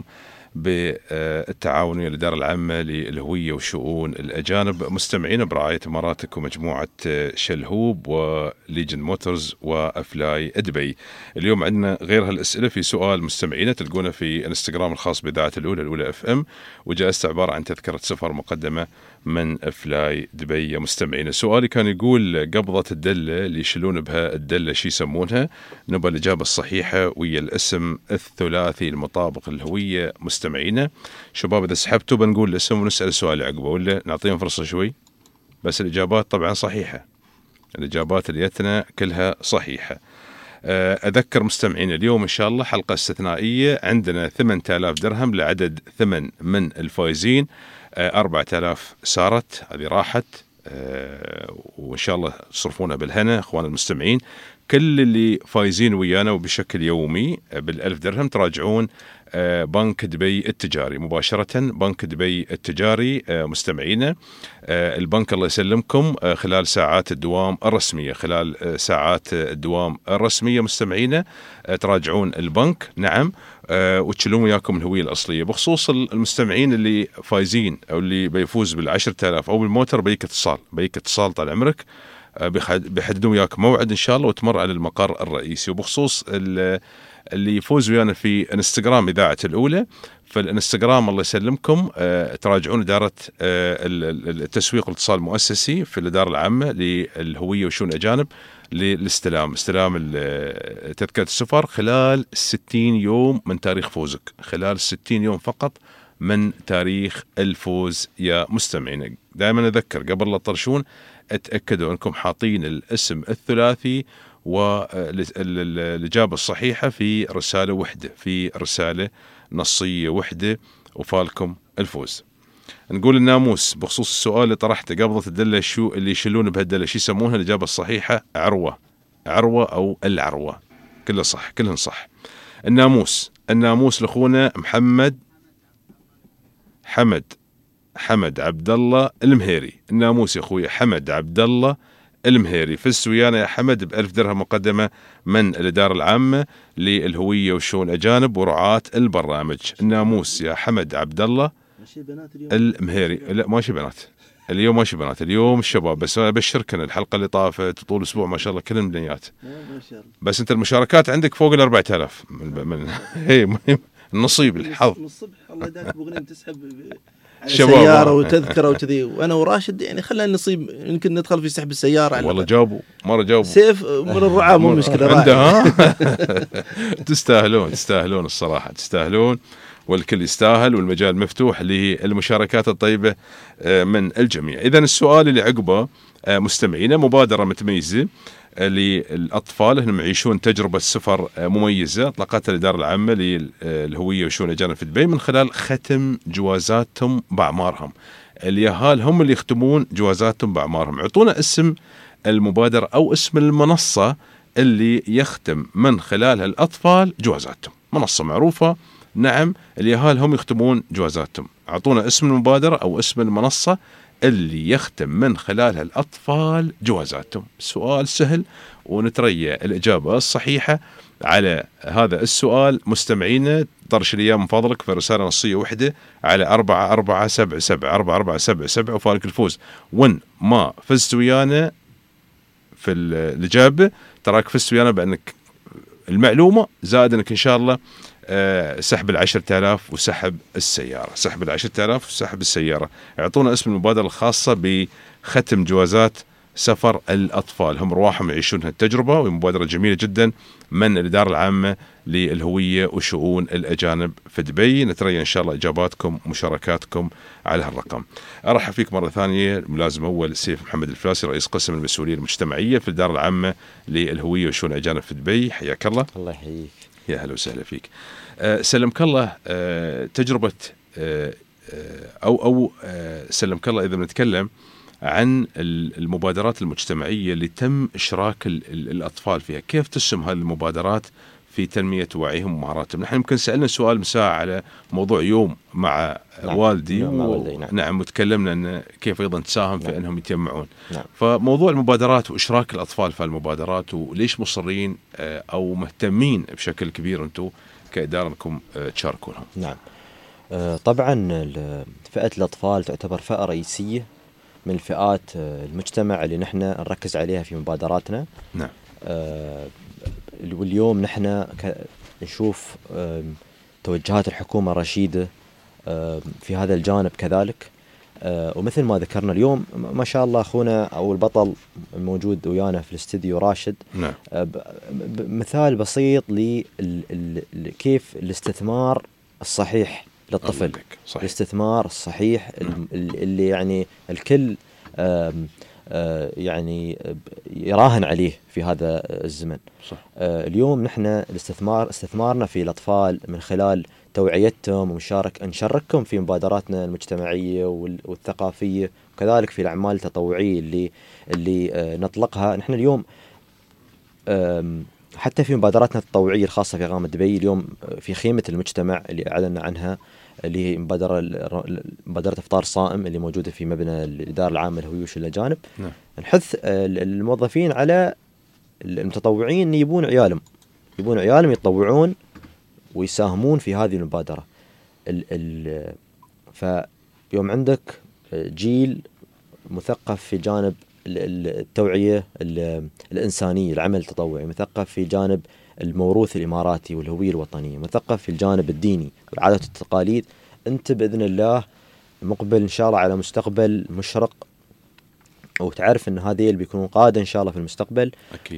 بالتعاون ويا الإدارة العامة للهوية وشؤون الأجانب. مستمعين برعاية إماراتك ومجموعة شلهوب وليجن موتورز وأفلاي دبي. اليوم عندنا غير هالأسئلة في سؤال مستمعين تلقونه في انستغرام الخاص بإذاعة الأولى الأولى اف ام، وجائزته عبارة عن تذكرة سفر مقدمة من أفلاي دبي. يا مستمعين سؤالي كان يقول قبضة الدلة اللي يشيلون بها الدلة شي يسمونها؟ نبى الإجابة الصحيحة ويا الاسم الثلاثي المطابق للهوية. مستمعينا شباب إذا سحبتوا بنقول الاسم ونسأل السؤال عقبه، ولا نعطيهم فرصة شوي؟ بس الإجابات طبعا صحيحة، الإجابات اللي جتنا كلها صحيحة. أذكر مستمعين اليوم إن شاء الله حلقة استثنائية، عندنا ثمانية آلاف درهم لعدد ثمن من الفائزين. أربعة آلاف سارت هذه راحت، وإن شاء الله تصرفونها بالهنا أخوان المستمعين. كل اللي فايزين ويانا وبشكل يومي بالألف درهم تراجعون بنك دبي التجاري مباشرة، بنك دبي التجاري مستمعينا. البنك الله يسلمكم خلال ساعات الدوام الرسمية، خلال ساعات الدوام الرسمية مستمعينا تراجعون البنك، نعم، وتشيلون وياكم الهوية الأصلية. بخصوص المستمعين اللي فايزين أو اللي بيفوز بالعشرة آلاف أو بالموتر بيك اتصال، بيك اتصال طال عمرك، بيحددون وياك موعد إن شاء الله وتمر على المقر الرئيسي. وبخصوص اللي يفوز ويانا في انستغرام إذاعة الأولى، فالانستغرام الله يسلمكم تراجعون إدارة التسويق والاتصال المؤسسي في الإدارة العامة للهوية وشؤون الأجانب للاستلام، استلام تذكرة السفر خلال ستين يوم من تاريخ فوزك، خلال ستين يوم فقط من تاريخ الفوز. يا مستمعين دائما أذكر قبل لا تطرشون اتأكدوا أنكم حاطين الاسم الثلاثي والإجابة الصحيحة في رسالة وحدة، في رسالة نصية وحدة، وفالكم الفوز. نقول الناموس بخصوص السؤال اللي طرحته، قبضة الدلة شو اللي يشيلون بهالدلة شو يسمونها؟ الإجابة الصحيحة عروة، عروة أو العروة، كله صح، كلهم صح. الناموس، الناموس لأخونا محمد حمد حمد عبد الله المهيري. الناموس يا أخوي حمد عبد الله المهيري، فزت ويانا يا حمد بألف درهم مقدمة من الإدارة العامة للهوية والشؤون الأجانب ورعاة البرنامج. الناموس يا حمد عبد الله المهيري. لا ماشي بنات اليوم، ماشي بنات اليوم الشباب بس. أنا أبشرك أن الحلقة اللي طافت طول أسبوع ما شاء الله كلهم بنيات، بس أنت المشاركات عندك فوق الأربعة آلاف من, من هي النصيب الحظ. الصبح الله يداك بغنيم تسحب سيارة وتذكرة وكذي، وأنا وراشد يعني خلينا نصيب، يمكن ندخل في سحب السيارة. والله جابوا مرة جابوا سيف من الرعاة مو مشكلة عنده. تستاهلون تستاهلون الصراحة تستاهلون، والكل يستاهل، والمجال مفتوح للمشاركات الطيبة من الجميع. إذن السؤال اللي عقبه مستمعينا، مبادرة متميزة للأطفال هم يعيشون تجربة سفر مميزة أطلقتها الإدارة العامة للهوية وشؤون الأجانب في دبي من خلال ختم جوازاتهم بأعمارهم. اليهال هم اللي يختمون جوازاتهم بأعمارهم. عطونا اسم المبادرة أو اسم المنصة اللي يختم من خلالها الأطفال جوازاتهم، منصة معروفة، نعم، اليهال هم يختمون جوازاتهم. أعطونا اسم المبادرة أو اسم المنصة اللي يختم من خلالها الأطفال جوازاتهم. سؤال سهل ونتريى الإجابة الصحيحة على هذا السؤال. مستمعينا طرش الأيام من فضلك في رسالة نصية وحدة على أربعة أربعة سبعة سبعة أربعة أربعة سبعة سبعة وفالك الفوز. وين ما فزت ويانا في الإجابة تراك فزت ويانا بأنك المعلومة زائد أنك إن شاء الله أه سحب العشرة آلاف وسحب السيارة، سحب العشرة آلاف وسحب السيارة. اعطونا اسم المبادرة الخاصة بختم جوازات سفر الأطفال. هم رواحهم يعيشون هالتجربة، ومبادرة جميلة جدا من الإدارة العامة للهوية وشؤون الأجانب في دبي. نترجى إن شاء الله إجاباتكم ومشاركاتكم على هالرقم. أرحب فيك مرة ثانية الملازم أول سيف محمد الفلاسي، رئيس قسم المسؤولية المجتمعية في الإدارة العامة للهوية وشؤون الأجانب في دبي. حياك الله. الله يحييك. يا هلا وسهلا فيك. أه سلمك الله. أه تجربة أه أو أو أه سلمك الله إذا بنتكلم عن المبادرات المجتمعية اللي تم إشراك الأطفال فيها، كيف تسهم هذه المبادرات في تنمية وعيهم ومهاراتهم؟ نحن يمكن سألنا سؤال مساء على موضوع يوم مع نعم. والدي نعم. و... نعم. نعم وتكلمنا أن كيف أيضا تساهم نعم. في أنهم يتجمعون. نعم. فموضوع المبادرات وإشراك الأطفال في المبادرات، وليش مصرين أو مهتمين بشكل كبير أنتم كإدارة أنكم تشاركونهم؟ نعم طبعا فئة الأطفال تعتبر فئة رئيسية من الفئات المجتمع اللي نحن نركز عليها في مبادراتنا. نعم. آه واليوم نحن نشوف توجهات الحكومة الرشيدة في هذا الجانب كذلك. ومثل ما ذكرنا اليوم ما شاء الله أخونا أو البطل موجود ويانا في الاستديو راشد. نعم. مثال بسيط لكيف الاستثمار الصحيح للطفل، صحيح. الاستثمار الصحيح نعم. اللي يعني الكل آم آه يعني يراهن عليه في هذا الزمن. صح. آه اليوم نحن الاستثمار استثمارنا في الأطفال من خلال توعيتهم ومشارك نشاركهم في مبادراتنا المجتمعية والثقافية، وكذلك في الأعمال التطوعية اللي اللي آه نطلقها نحن اليوم. حتى في مبادراتنا التطوعية الخاصة في إقامة دبي اليوم في خيمة المجتمع اللي أعلنا عنها، اللي هي مبادرة مبادرة إفطار صائم اللي موجودة في مبنى الإدارة العامة للهوية وشؤون الأجانب. نعم. نحث الموظفين على المتطوعين أن يبون عيالهم يبون عيالهم يتطوعون ويساهمون في هذه المبادرة. ال ال فيوم عندك جيل مثقف في جانب التوعية الإنسانية، العمل التطوعي، مثقف في جانب الموروث الإماراتي والهوية الوطنية، مثقف في الجانب الديني والعادات والتقاليد، أنت بإذن الله مقبل إن شاء الله على مستقبل مشرق، وتعرف أن هذه اللي بيكونوا قادة إن شاء الله في المستقبل. أكيد.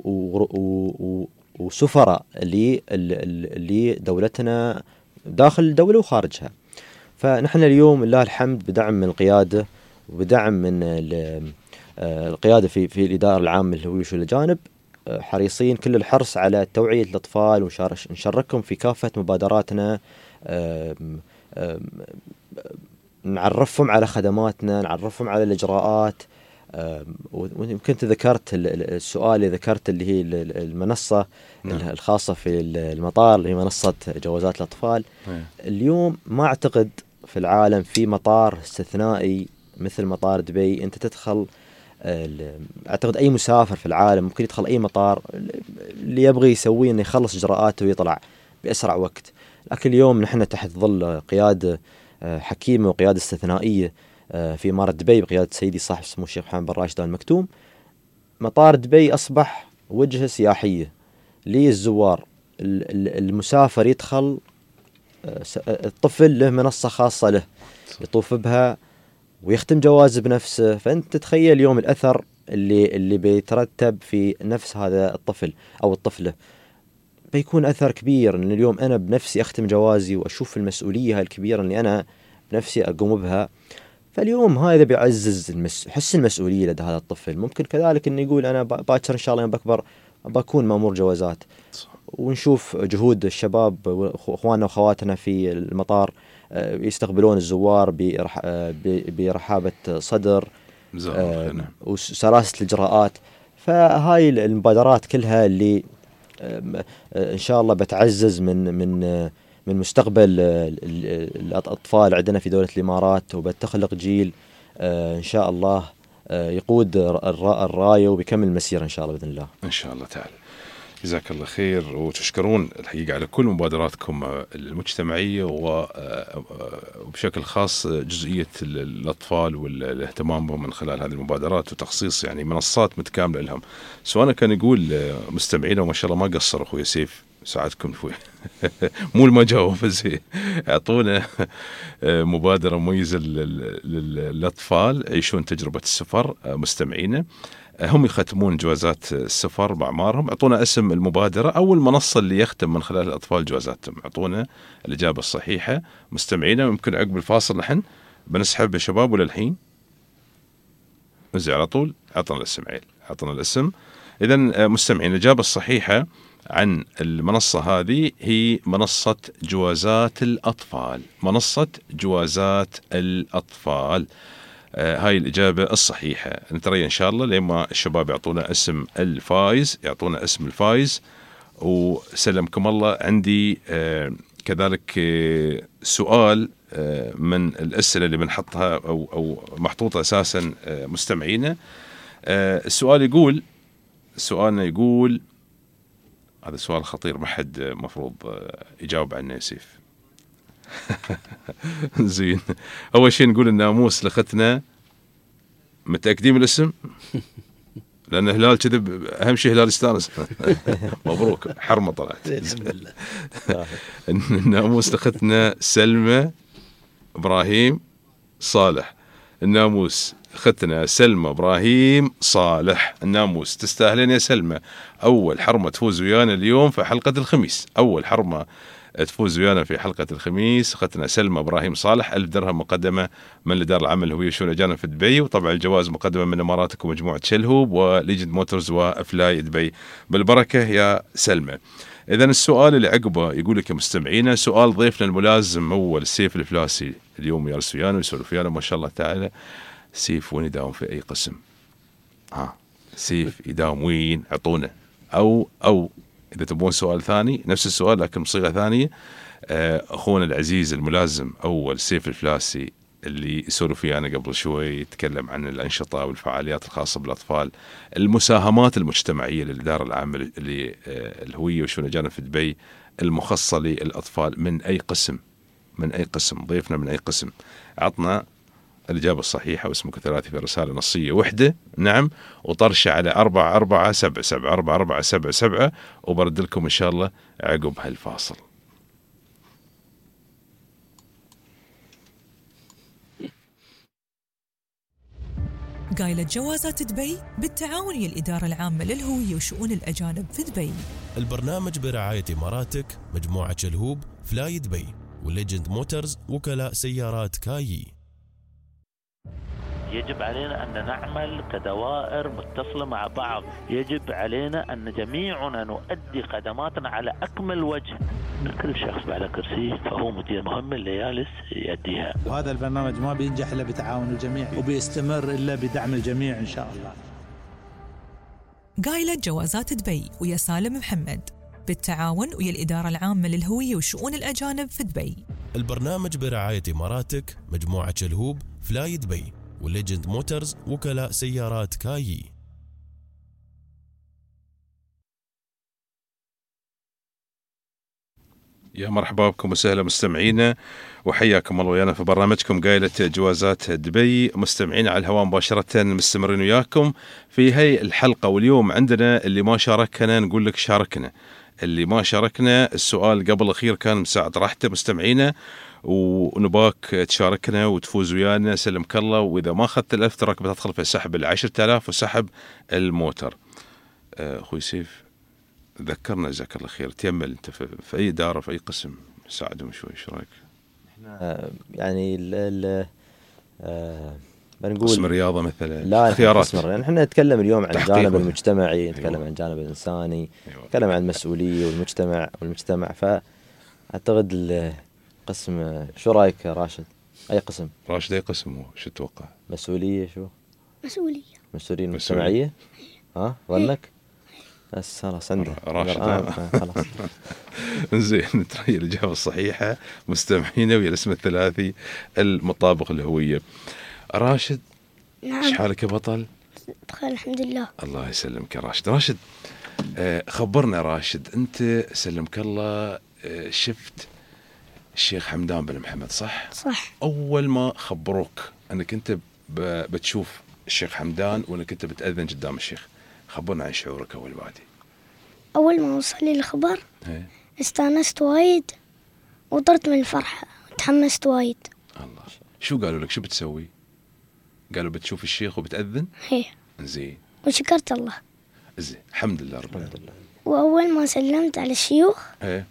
وسفراء اللي دولتنا داخل الدولة وخارجها. فنحن اليوم لله الحمد بدعم من القيادة وبدعم من القيادة في في الإدارة العامة للهوية وشؤون الأجانب حريصين كل الحرص على توعية الأطفال ونشاركهم في كافة مبادراتنا، نعرفهم على خدماتنا، نعرفهم على الإجراءات. ويمكن ذكرت السؤال اللي ذكرت اللي هي المنصة نعم. الخاصة في المطار اللي هي منصة جوازات الأطفال. نعم. اليوم ما أعتقد في العالم في مطار استثنائي مثل مطار دبي أنت تدخل. أعتقد أي مسافر في العالم ممكن يدخل أي مطار اللي يبغي يسويه إنه يخلص إجراءاته ويطلع بأسرع وقت. لكن اليوم نحن تحت ظل قيادة حكيمة وقيادة استثنائية في إمارة دبي بقيادة سيدي صاحب سمو الشيخ محمد بن راشد آل مكتوم، مطار دبي أصبح وجهة سياحية للزوار. المسافر يدخل، الطفل له منصة خاصة له يطوف بها ويختم جواز بنفسه. فأنت تتخيل اليوم الأثر اللي اللي بيترتب في نفس هذا الطفل أو الطفلة، بيكون أثر كبير. إن اليوم أنا بنفسي أختم جوازي وأشوف المسؤولية الكبيرة اللي أنا بنفسي أقوم بها. فاليوم هذا بيعزز المس... حس المسؤولية لدى هذا الطفل. ممكن كذلك إنه يقول أنا باكر إن شاء الله يوم بكبر بكون مأمور جوازات. ونشوف جهود الشباب وإخواننا وأخواتنا في المطار يستقبلون الزوار برح... برحابة صدر وسلاسة الإجراءات. فهاي المبادرات كلها اللي إن شاء الله بتعزز من من من مستقبل الأطفال عندنا في دولة الإمارات، وبتخلق جيل إن شاء الله يقود الراية وبيكمل المسيرة إن شاء الله بإذن الله. إن شاء الله تعالى. جزاك الله خير، وتشكرون الحقيقة على كل مبادراتكم المجتمعية وبشكل خاص جزئية الأطفال والاهتمام بهم من خلال هذه المبادرات وتخصيص يعني منصات متكاملة لهم. سواء كان يقول مستمعين وما شاء الله ما قصر أخوي سيف ساعدكم شوي. مو ما جاوب زين. اعطونا مبادره مميزه للاطفال يعيشون تجربه السفر. مستمعينا هم يختمون جوازات السفر باعمارهم. اعطونا اسم المبادره او المنصه اللي يختم من خلال الاطفال جوازاتهم. اعطونا الاجابه الصحيحه. مستمعينا يمكن عقب الفاصل نحن بنسحب يا شباب ولا الحين؟ نزل على طول. اعطنا الاسم عيل، اعطنا الاسم. اذا مستمعين الاجابه الصحيحه عن المنصة هذه هي منصة جوازات الأطفال. منصة جوازات الأطفال. آه هاي الإجابة الصحيحة. نتري إن شاء الله لما الشباب يعطونا اسم الفائز، يعطونا اسم الفائز. وسلمكم الله. عندي آه كذلك آه سؤال آه من الأسئلة اللي بنحطها أو, أو محطوطة أساسا آه مستمعينا. آه السؤال يقول سؤالنا يقول هذا سؤال خطير ما حد مفروض يجاوب عنه. يوسف. زين. أول شيء نقول الناموس لختنا. متأكدين من الاسم؟ لأن هلال كذب. أهم شيء هلال يستانس. مبروك حرمة طلعت. الناموس لختنا سلمى إبراهيم صالح. الناموس ختنا سلمى إبراهيم صالح. الناموس تستاهلين يا سلمى. أول حرمة تفوز ويانا اليوم في حلقة الخميس. أول حرمة تفوز ويانا في حلقة الخميس ختنا سلمى إبراهيم صالح. ألف درهم مقدمة من الإدارة العامة الهوية والشؤون الأجانب في دبي. وطبعا الجوائز مقدمة من إماراتك ومجموعة شلهوب وليجند موتورز وفلاي دبي. بالبركة يا سلمى. إذن السؤال اللي عقبه يقول لك يا مستمعينا سؤال ضيفنا الملازم أول السيف الفلاسي اليوم يجلس ويانا ويسولف ويانا ما شاء الله تعالى. سيف وين يداوم في أي قسم؟ ها سيف يداوم وين؟ عطونا. أو أو إذا تبون سؤال ثاني نفس السؤال لكن بصيغة ثانية. أخونا العزيز الملازم أول سيف الفلاسي اللي يسولف ويانا قبل شوي يتكلم عن الأنشطة والفعاليات الخاصة بالأطفال، المساهمات المجتمعية للإدارة العامة للهوية والشؤون الأجانب في دبي المخصصة للأطفال من أي قسم؟ من أي قسم؟ ضيفنا من أي قسم؟ عطنا الإجابة الصحيحة واسمك ثلاثي في رسالة نصية وحدة. نعم. وطرشة على أربعة أربعة سبعة سبعة أربعة أربعة سبعة سبعة وبرد لكم إن شاء الله عقب هالفاصل. قايلة جوازات دبي بالتعاون ويا الإدارة العامة للهوية وشؤون الأجانب في دبي. البرنامج برعاية إماراتك، مجموعة شلهوب، فلاي دبي، وليجند موتورز، وكلاء سيارات كايي. يجب علينا أن نعمل كدوائر متصلة مع بعض. يجب علينا أن جميعنا نؤدي خدماتنا على أكمل وجه. كل شخص على كرسي فهو مدير مهمة اللي جالس يؤديها. وهذا البرنامج ما بينجح إلا بتعاون الجميع وبيستمر إلا بدعم الجميع إن شاء الله. قايلة جوازات دبي ويا سالم محمد بالتعاون ويا الإدارة العامة للهوية وشؤون الأجانب في دبي. البرنامج برعاية إماراتك، مجموعة شلهوب، فلاي دبي، وليجند موتورز، وكلاء سيارات كايي. يا مرحبا بكم وسهلا مستمعينا وحياكم الله ويانا في برنامجكم قايلة جوازات دبي. مستمعين على الهواء مباشرة مستمرين وياكم في هاي الحلقة. واليوم عندنا اللي ما شاركنا نقول لك شاركنا. اللي ما شاركنا السؤال قبل الأخير كان مساعة راحته مستمعينا ونباك تشاركنا وتفوز ويانا سلمك الله. وإذا ما أخذت الألف تراك بتدخل في سحب العشرة آلاف وسحب الموتر. أخوي سيف ذكرنا جزاك الله خير. تيمل أنت في أي إدارة في أي قسم ساعدهم شوي إيش رأيك؟ إحنا يعني ال ال آه بنقول قسم الرياضة مثلا. لا اختيارات. يعني احنا نتكلم اليوم عن الجانب المجتمعي، نتكلم أيوة. عن الجانب الإنساني، أيوة. نتكلم عن المسؤولية والمجتمع والمجتمع. فأعتقد القسم شو رأيك يا راشد؟ أي قسم؟ راشد أي قسم هو شو تتوقع؟ مسؤولية شو؟ مسؤولية. مسؤولية المجتمعية؟ ها ظنك؟ بس خلاص عندك راشد. آه. خلاص. زين ترى الإجابة الصحيحة مستمعينا ويا الاسم الثلاثي المطابق للهوية. راشد نعم. ايش حالك يا بطل؟ بخير الحمد لله. الله يسلمك يا راشد. راشد آه خبرنا راشد انت سلمك الله آه شفت الشيخ حمدان بن محمد صح؟ صح. اول ما خبروك انك انت بتشوف الشيخ حمدان وانك انت بتأذن قدام الشيخ، خبرنا عن شعورك اول بادي. أول ما وصل لي الخبر إيه. استانست وايد وطرت من الفرحة وتحمست وايد. الله. شو قالوا لك؟ شو بتسوي؟ قالوا بتشوف الشيخ وبتأذن؟ هي. زين. وشكرت الله. زين الحمد لله رب العالمين. وأول ما سلمت على الشيوخ ايه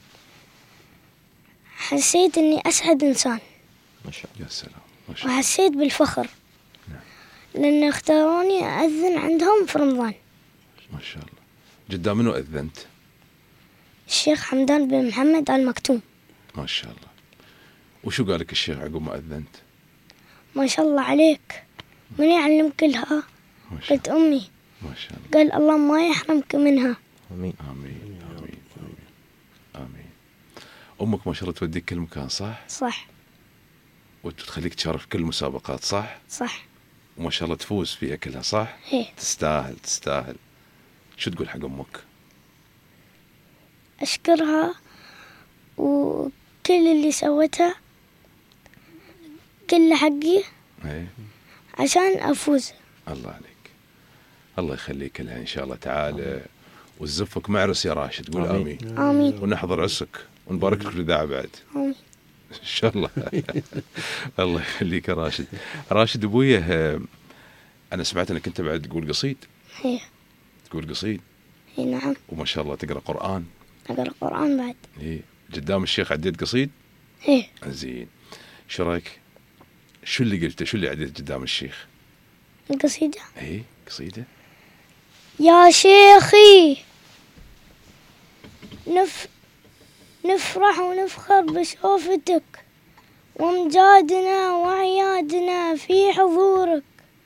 حسيت إني أسعد إنسان. ما شاء الله. يا سلام ما شاء الله. وحسيت بالفخر. نعم. لأن اختاروني أذن عندهم في رمضان. ما شاء الله. قدام منو أذنت؟ الشيخ حمدان بن محمد آل مكتوم. ما شاء الله. وشو قالك الشيخ عقب ما أذنت؟ ما شاء الله عليك، من يعلمك كلها؟ قلت أمي. ما شاء الله. قال الله ما يحرمك منها. آمين آمين آمين آمين آمين. أمك ما شاء الله توديك كل مكان صح؟ صح. وتخليك تشارك في كل المسابقات صح؟ صح. وما شاء الله تفوز فيها كلها صح؟ هي. تستاهل تستاهل. شو تقول حق أمك؟ أشكرها وكل اللي سوتها كل حقي ايه عشان أفوز. الله عليك، الله يخليك لها إن شاء الله تعالى، وتزفك معرس يا راشد. قول آمين. آمين, آمين. ونحضر عسك ونبارك لك الإذاعة بعد. آمين إن شاء الله. الله يخليك يا راشد. راشد أبويه، أنا سمعت أنك أنت بعد تقول قصيد. هي. تقول قصيد. هي نعم. وما شاء الله تقرأ قرآن. أقرأ قرآن بعد. إيه قدام الشيخ عديت قصيد. إيه. زين. شو رأيك؟ شو اللي قلته؟ شو اللي عديت قدام الشيخ؟ القصيدة. إيه قصيدة. يا شيخي نف نفرح ونفخر بشوفتك وامجادنا وعيادنا في حضورك،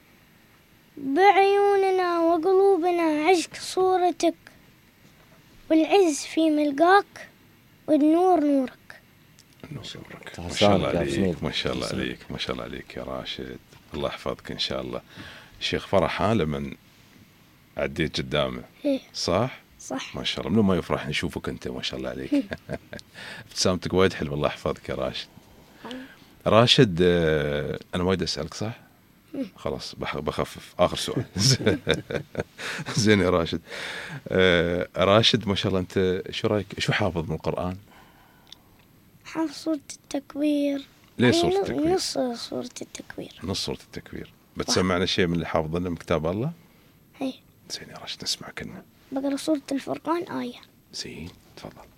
بعيوننا وقلوبنا عشق صورتك، والعز في ملقاك والنور نورك. النور نورك. ما شاء الله عليك، ما شاء الله عليك، ما شاء الله عليك يا راشد. الله يحفظك إن شاء الله. الشيخ فرح لما عديت قدامه. إيه. صح؟ صح. ما شاء الله. منو ما يفرح نشوفك أنت ما شاء الله عليك. ابتسامتك وايد حلوة. الله يحفظك يا راشد. راشد أنا وايد أسألك صح؟ خلاص بخفف آخر سؤال. زين يا راشد. راشد ما شاء الله أنت شو رأيك؟ شو حافظ من القرآن؟ حافظ سورة التكوير. ليه سورة التكوير؟ نص سورة التكوير. نص سورة التكوير. بتسمعنا شيء من اللي حافظنا من كتاب الله؟ هي. زين يا راشد نسمع كنا. بقرأ سورة الفرقان آية. زين تفضل.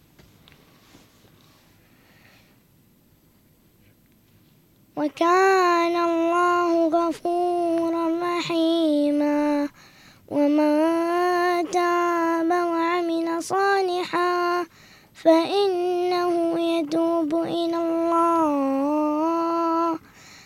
وكان الله غفورا رحيما ومن تاب وعمل صالحا فإنه يتوب إلى الله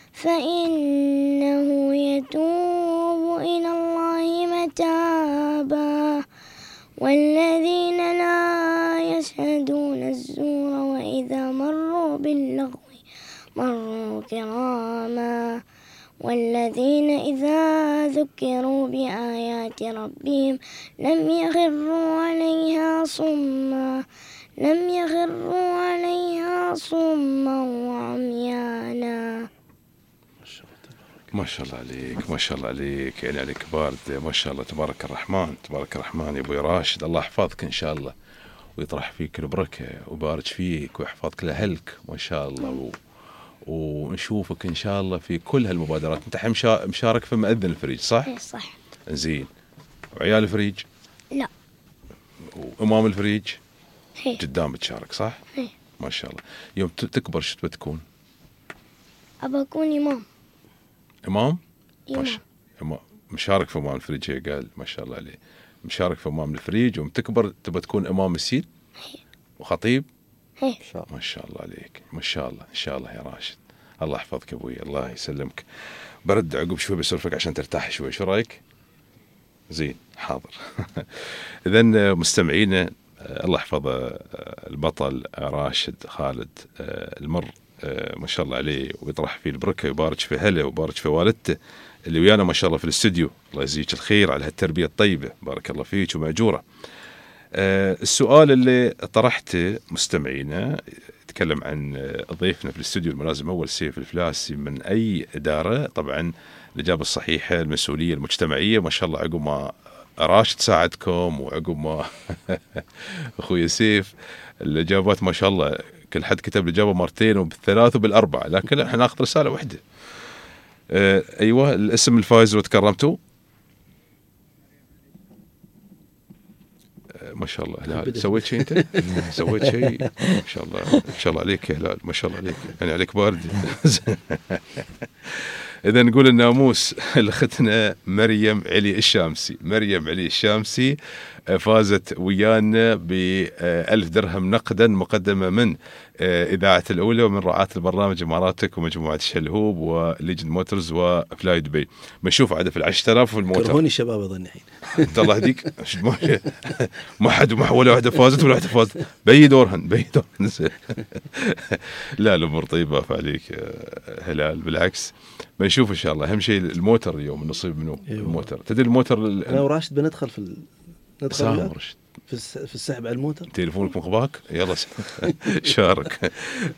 فإنه يتوب إلى الله متابا والذين لا يشهدون الزور وإذا مروا باللغو مروا كراما والذين إذا ذكروا بآيات ربهم لم يخروا عليها صما لم يخروا عليها صما وعميانا. ما شاء الله عليك، ما شاء الله عليك، يعني عليك بارد ما شاء الله. تبارك الرحمن، تبارك الرحمن يا ابوي راشد. الله يحفظك ان شاء الله ويطرح فيك البركه ويبارك فيك ويحفظك لاهلك ما شاء الله، و... ونشوفك ان شاء الله في كل هالمبادرات. انت الحين مشا... مشارك في مأذن الفريج صح؟ اي صح. زين. وعيال الفريج؟ لا. وامام الفريج؟ هي. قدام بتشارك صح؟ هي. ما شاء الله. يوم تكبر شو تبى تكون؟ ابى اكون امام. امام؟ إمام. مش... مشارك في امام الفريج هي قال ما شاء الله عليه. مشارك في امام الفريج ويوم تكبر تبى تكون امام مسجد؟ وخطيب؟ هي. ما شاء الله عليك، ما شاء الله ان شاء الله يا راشد. الله يحفظك ابوي، الله يسلمك. برد عقب شوي بسولفك عشان ترتاح شوي، شو رايك؟ زين حاضر. اذا مستمعينا الله يحفظ البطل راشد خالد المر ما شاء الله عليه ويطرح فيه البركه ويبارك في اهله ويبارك في والدته اللي ويانا ما شاء الله في الاستوديو. الله يجزيك الخير على هالتربيه الطيبه، بارك الله فيك وماجوره. السؤال اللي طرحته مستمعينا يتكلم عن ضيفنا في الاستوديو الملازم أول سيف الفلاسي من أي إدارة. طبعا الإجابة الصحيحة المسؤولية المجتمعية ما شاء الله عقب ما راشد ساعدكم، وعقب ما اخوي سيف الاجابات ما شاء الله كل حد كتب الاجابه مرتين وبالثلاث وبالاربعه، لكن احنا ناخذ رساله واحده. اه ايوه الاسم الفائز وتكرمتوا. اه ما شاء الله هلال، سويت شيء انت؟ سويت شيء ما شاء الله، ما شاء الله عليك يا هلال، ما شاء الله عليك، يعني عليك بارد. إذا نقول الناموس لأختنا مريم علي الشامسي. مريم علي الشامسي فازت ويانا بألف درهم نقدا مقدمة من إذاعة الأولى ومن رعاة البرنامج إماراتك ومجموعة شلهوب وليجند موتورز وفلاي دبي. بنشوف عاد في العشرة آلاف والموتر. كرهوني الشباب أظن الحين. أنت الله يهديك، ما حد ما ولا واحدة فازت ولا واحدة فازت، بي دورهن بي دورهن. لا الأمور طيبة فعليك هلال، بالعكس بنشوف إن شاء الله. أهم شيء الموتر اليوم النصيب منه. أيوة. الموتر تدري الموتر ال... أنا وراشد بندخل في ال... ندخل في في السحب على الموتر. تليفونك مخباك يلا شارك.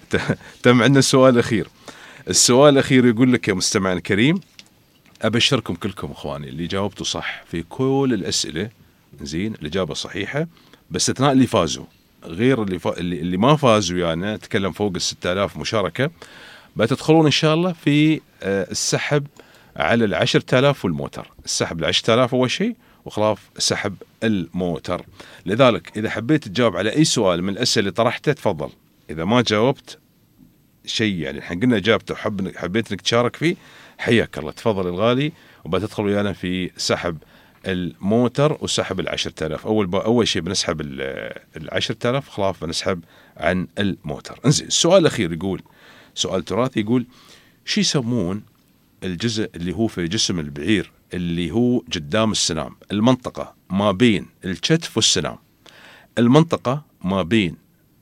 تم عندنا السؤال الأخير. السؤال الأخير يقول لك يا مستمعنا الكريم، أبشركم كلكم إخواني اللي جاوبتوا صح في كل الأسئلة، زين الإجابة صحيحة باستثناء اللي فازوا، غير اللي فا... اللي, اللي ما فازوا يعني تكلم فوق الستة آلاف مشاركة، بتدخلون إن شاء الله في السحب على العشرة آلاف والموتر. السحب العشرة آلاف أول شيء وخلاف سحب الموتر. لذلك إذا حبيت تجاوب على أي سؤال من الأسئلة اللي طرحتها تفضل، إذا ما جاوبت شيء يعني احنا قلنا إجابته وحب حبيت إنك تشارك فيه حياك الله، تفضل الغالي وبتدخل ويانا في سحب الموتر وسحب العشرة آلاف. أول أول شيء بنسحب العشرة آلاف خلاف بنسحب عن الموتر. انزين السؤال الأخير يقول سؤال تراثي، يقول شو يسمون الجزء اللي هو في جسم البعير اللي هو قدام السنام، المنطقة ما بين الكتف والسنام، المنطقة ما بين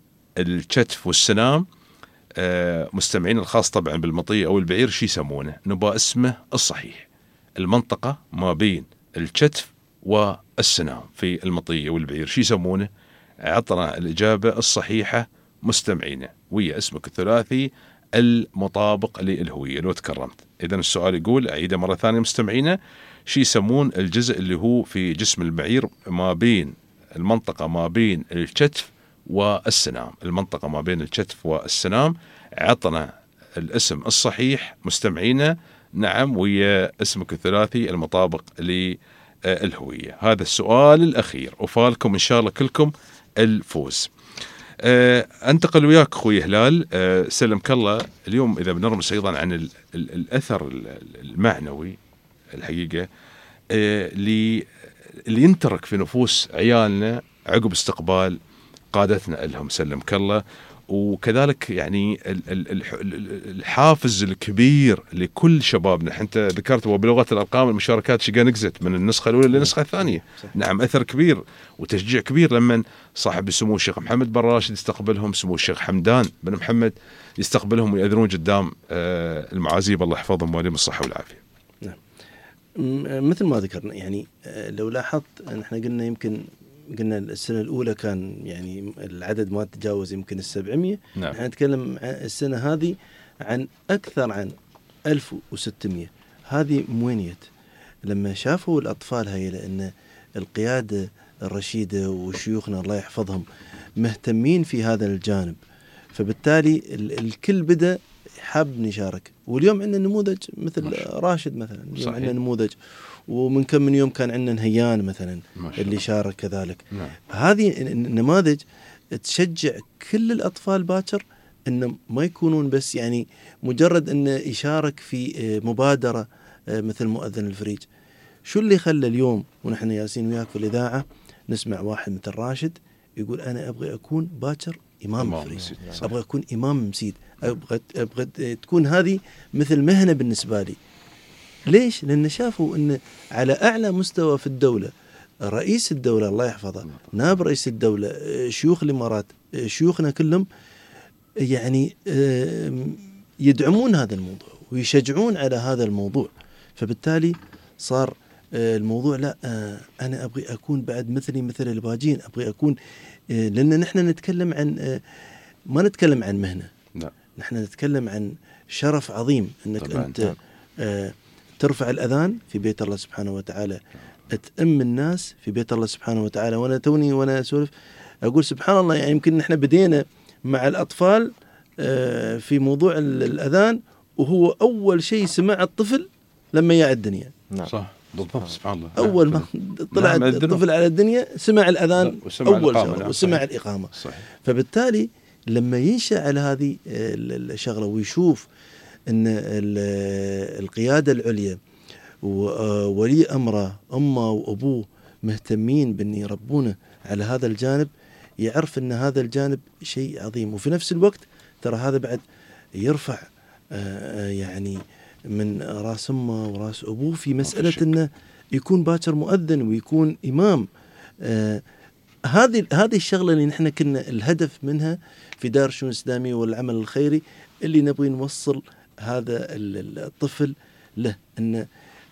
الكتف والسنام. آه مستمعين الخاص طبعا بالمطية أو البعير شو يسمونه؟ نبغى اسمه الصحيح. المنطقة ما بين الكتف والسنام في المطية والبعير شو يسمونه؟ عطنا الإجابة الصحيحة مستمعينا ويا اسمك الثلاثي المطابق للهوية لو تكرمت. إذن السؤال يقول أعيده مرة ثانية مستمعينا، شو يسمون الجزء اللي هو في جسم البعير ما بين المنطقة ما بين الكتف والسنام، المنطقة ما بين الكتف والسنام. عطنا الاسم الصحيح مستمعينا، نعم ويا اسمك الثلاثي المطابق للهوية. هذا السؤال الأخير وفالكم إن شاء الله كلكم الفوز. أه انتقل وياك اخوي هلال. أه سلمك الله. اليوم اذا بنرمس ايضا عن ال ال الاثر المعنوي الحقيقه أه اللي اللي ينترك في نفوس عيالنا عقب استقبال قادتنا لهم سلمك الله، وكذلك يعني الحافز الكبير لكل شبابنا. انت ذكرت وبلغه الارقام المشاركات شقا نقزت من النسخه الاولى للنسخه الثانيه. نعم اثر كبير وتشجيع كبير لما صاحب سمو الشيخ محمد بن راشد يستقبلهم، سمو الشيخ حمدان بن محمد يستقبلهم ويأذنون قدام المعازيب الله يحفظهم ويديم الصحه والعافيه. نعم مثل ما ذكرنا يعني لو لاحظت احنا قلنا يمكن قلنا السنة الأولى كان يعني العدد ما تجاوز يمكن السبعمية. نعم. احنا نتكلم السنة هذه عن أكثر عن ألف وستمية. هذه موينيت لما شافوا الأطفال هاي لأن القيادة الرشيدة وشيوخنا الله يحفظهم مهتمين في هذا الجانب، فبالتالي الكل بدأ حاب نشارك. واليوم عندنا نموذج مثل راشد مثلا، اليوم عندنا نموذج، ومن كم من يوم كان عندنا نهيان مثلا اللي شارك كذلك. نعم. هذه النماذج تشجع كل الأطفال باكر إن ما يكونون بس يعني مجرد إنه يشارك في مبادرة مثل مؤذن الفريج. شو اللي خلى اليوم ونحن ياسين وياك في الإذاعة نسمع واحد مثل راشد يقول أنا أبغى أكون باكر إمام الفريج، أبغى أكون إمام مسيد، أبغى أبغى تكون هذه مثل مهنة بالنسبة لي. ليش؟ لأن شافوا أن على أعلى مستوى في الدولة رئيس الدولة الله يحفظه، نائب رئيس الدولة، شيوخ الإمارات، شيوخنا كلهم يعني يدعمون هذا الموضوع ويشجعون على هذا الموضوع. فبالتالي صار الموضوع لا أنا أبغي أكون بعد مثلي مثل الباجين، أبغي أكون، لأن نحن نتكلم عن ما نتكلم عن مهنة، لا. نحن نتكلم عن شرف عظيم أنك طبعاً. أنت آه ترفع الأذان في بيت الله سبحانه وتعالى، تأم الناس في بيت الله سبحانه وتعالى. وأنا توني وأنا أسولف أقول سبحان الله، يعني يمكن نحن بدينا مع الأطفال في موضوع الأذان، وهو أول شيء سمع الطفل لما يعي الدنيا. نعم. صح بالضبط، سبحان الله. أول ما طلع الطفل على الدنيا سمع الأذان أول شيء وسمع الإقامة. صحيح. فبالتالي لما ينشأ على هذه الشغلة ويشوف أن القيادة العليا وولي أمره أمه وأبوه مهتمين بأن يربونه على هذا الجانب، يعرف أن هذا الجانب شيء عظيم. وفي نفس الوقت ترى هذا بعد يرفع يعني من راس أمه وراس أبوه في مسألة أنه يكون باكر مؤذن ويكون إمام. هذه هذه الشغلة اللي نحن كنا الهدف منها في دار الشؤون الإسلامية والعمل الخيري، اللي نبغي نوصل هذا الطفل له، أنه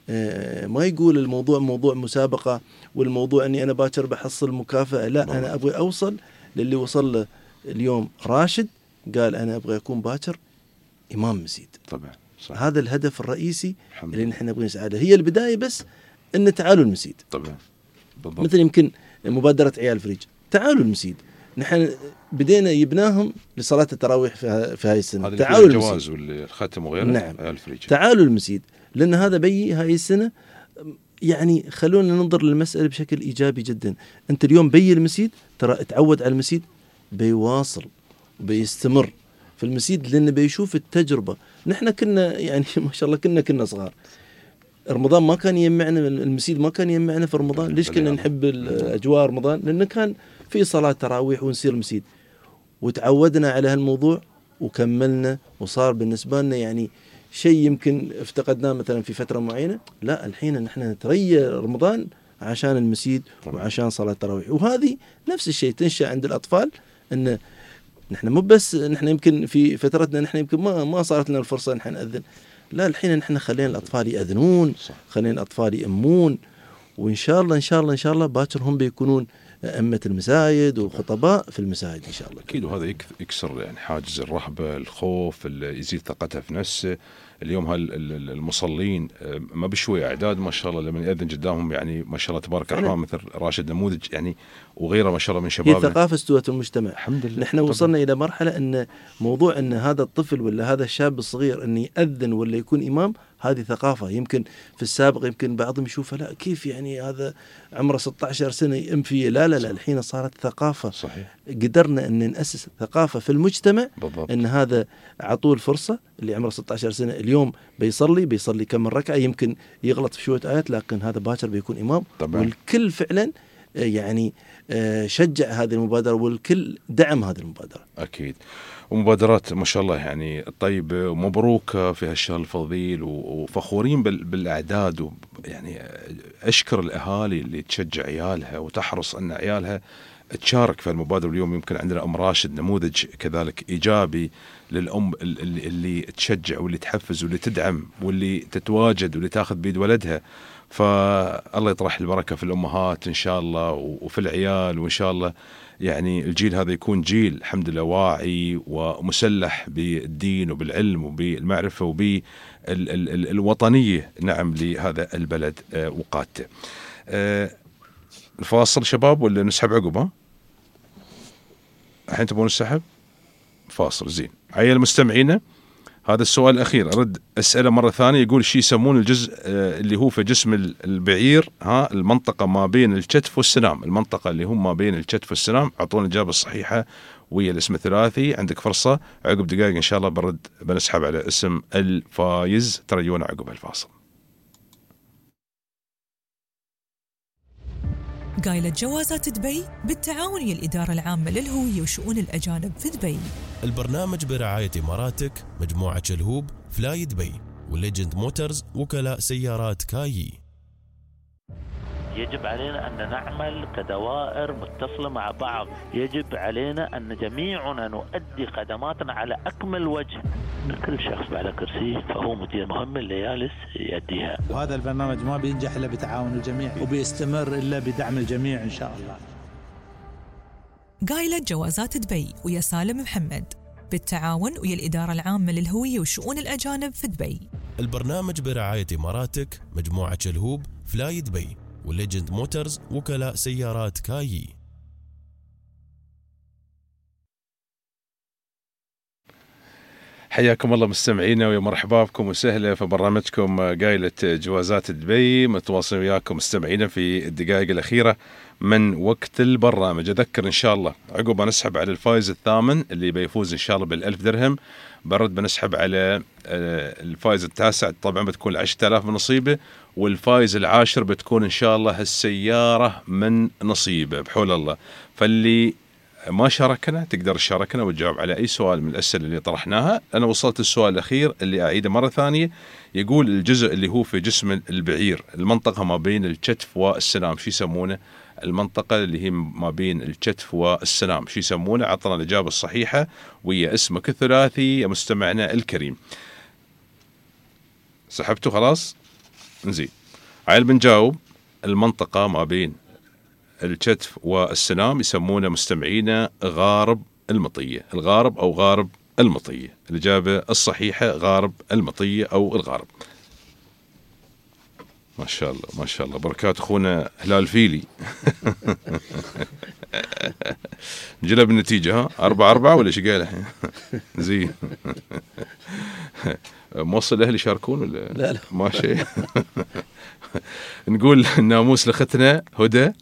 ما يقول الموضوع موضوع مسابقة والموضوع أني أنا باكر بحصل مكافأة. لا، بابا. أنا أبغي أوصل للي وصل له اليوم راشد، قال أنا أبغي أكون باكر إمام مسجد. طبعا صح. هذا الهدف الرئيسي اللي نحن نبغي نسعى له. هي البداية بس أن تعالوا المسجد. طبعا بالضبط. مثل يمكن مبادرة عيال فريج، تعالوا المسجد، نحن بدينا يبناهم لصلاة التراويح في هاي السنة. تعالوا الجواز والختم وغيره. نعم. عيال فريج. تعالوا المسجد، لأن هذا بي هاي السنة. يعني خلونا ننظر للمسألة بشكل إيجابي جدا. أنت اليوم بي المسجد، ترى اتعود على المسجد، بيواصل وبيستمر في المسجد، لأنه بيشوف التجربة. نحن كنا يعني ما شاء الله كنا كنا صغار، رمضان ما كان يجمعنا، المسجد ما كان يجمعنا في رمضان. ليش كنا نحب الأجواء رمضان؟ لأنه كان في صلاة تراويح ونسير المسجد، وتعودنا على هالموضوع وكملنا، وصار بالنسبة لنا يعني شيء يمكن افتقدناه مثلا في فترة معينة. لا، الحين نحن نتريى رمضان عشان المسجد وعشان صلاة التراويح. وهذه نفس الشيء تنشأ عند الأطفال، أن نحن مو بس نحن يمكن في فترتنا نحن يمكن ما ما صارت لنا الفرصة نحن نأذن. لا، الحين نحن خلينا الأطفال يأذنون، خلينا الأطفال يأمون، وإن شاء الله إن شاء الله إن شاء الله باكر هم بيكونون أئمة المساجد وخطباء في المساجد إن شاء الله. أكيد. وهذا يكسر يعني حاجز الرهبة، الخوف، يزيد ثقتها في نفسه. اليوم هالمصلين ما بشوي أعداد ما شاء الله، لما يأذن قدامهم يعني ما شاء الله تبارك الرحمن، مثل راشد نموذج يعني وغيره ما شاء الله من شبابنا. هي ثقافة استوت المجتمع. الحمد لله. نحن وصلنا إلى مرحلة أن موضوع أن هذا الطفل ولا هذا الشاب الصغير أن يأذن ولا يكون إمام، هذه ثقافة. يمكن في السابق يمكن بعضهم يشوفها لا كيف يعني هذا عمره ستة عشر سنة يأم فيه. لا لا لا، الحين صارت ثقافة. صحيح. قدرنا أن نأسس ثقافة في المجتمع. بالضبط. أن هذا عطوه الفرصة، اللي عمره ستة عشر سنة اليوم بيصلي بيصلي كم ركعة، يمكن يغلط في شوية آيات، لكن هذا باكر بيكون إمام. طبعا. والكل فعلا يعني شجع هذه المبادرة، والكل دعم هذه المبادرة. أكيد. ومبادرات ما شاء الله يعني طيبة ومبروكة في هالشهر الفضيل، وفخورين بالأعداد. يعني أشكر الأهالي اللي تشجع عيالها وتحرص أن عيالها تشارك في المبادرة. اليوم يمكن عندنا أم راشد نموذج كذلك إيجابي للأم اللي, اللي تشجع واللي تحفز واللي تدعم واللي تتواجد واللي تاخذ بيد ولدها. فالله يطرح البركة في الأمهات إن شاء الله وفي العيال، وإن شاء الله يعني الجيل هذا يكون جيل الحمد لله واعي ومسلح بالدين وبالعلم وبالمعرفة وبالوطنية نعم لهذا البلد وقادته. الفاصل شباب ولا نسحب عقب؟ الحين تبون نسحب فاصل. زين عيال المستمعين، هذا السؤال الأخير أرد أسأله مرة ثانية. يقول شي يسمون الجزء اللي هو في جسم البعير، ها المنطقة ما بين الكتف والسنام، المنطقة اللي هم ما بين الكتف والسنام. أعطونا الإجابة الصحيحة ويا الاسم الثلاثي. عندك فرصة عقب دقائق إن شاء الله برد بنسحب على اسم الفايز. ترجونا عقب الفاصل. قايلة جوازات دبي بالتعاون ويا الإدارة العامة للهوية وشؤون الأجانب في دبي. البرنامج برعاية إماراتك، مجموعة شلهوب، فلاي دبي، وليجند موترز، وكلاء سيارات كايي. يجب علينا أن نعمل كدوائر متصلة مع بعض. يجب علينا أن جميعنا نؤدي خدماتنا على أكمل وجه. كل شخص على كرسي فهو مدير مهم اللي جالس يؤديها. وهذا البرنامج ما بينجح إلا بتعاون الجميع، وبيستمر إلا بدعم الجميع إن شاء الله. قايلة جوازات دبي ويا سالم محمد بالتعاون ويا الإدارة العامة للهوية وشؤون الأجانب في دبي. البرنامج برعاية إماراتك، مجموعة شلهوب، فلاي دبي، وليجند موتورز وكلاء سيارات كايي. حياكم الله مستمعينا ويا مرحبا بكم وسهلا في برنامجكم قايلة جوازات دبي. متواصل وياكم مستمعينا في الدقائق الأخيرة من وقت البرنامج. أذكر إن شاء الله عقب نسحب على الفائز الثامن اللي بيفوز إن شاء الله بالألف درهم، برد بنسحب على الفائز التاسع طبعا بتكون العشرة آلاف من نصيبه، والفائز العاشر بتكون إن شاء الله السيارة من نصيبه بحول الله. فاللي ما شاركنا تقدر تشاركنا وتجاوب على أي سؤال من الأسئلة اللي طرحناها. أنا وصلت السؤال الأخير اللي أعيده مرة ثانية، يقول الجزء اللي هو في جسم البعير، المنطقة ما بين الكتف والسنام، شو يسمونه؟ المنطقة اللي هي ما بين الكتف والسنام شو يسمونه؟ عطنا الإجابة الصحيحة ويا اسمك الثلاثي يا مستمعنا الكريم. سحبته خلاص؟ نزيد عيل بنجاوب. المنطقة ما بين الكتف والسنام يسمونه مستمعينا غارب المطية، الغارب أو غارب المطية. الإجابة الصحيحة غارب المطية أو الغارب. ما شاء الله ما شاء الله، بركات أخونا هلال فيلي. نجلب النتيجة ها أربعة أربعة ولا شو قاله؟ زين. موصل أهلي يشاركون ولا لا لا ما شيء. نقول الناموس لختنا هدى،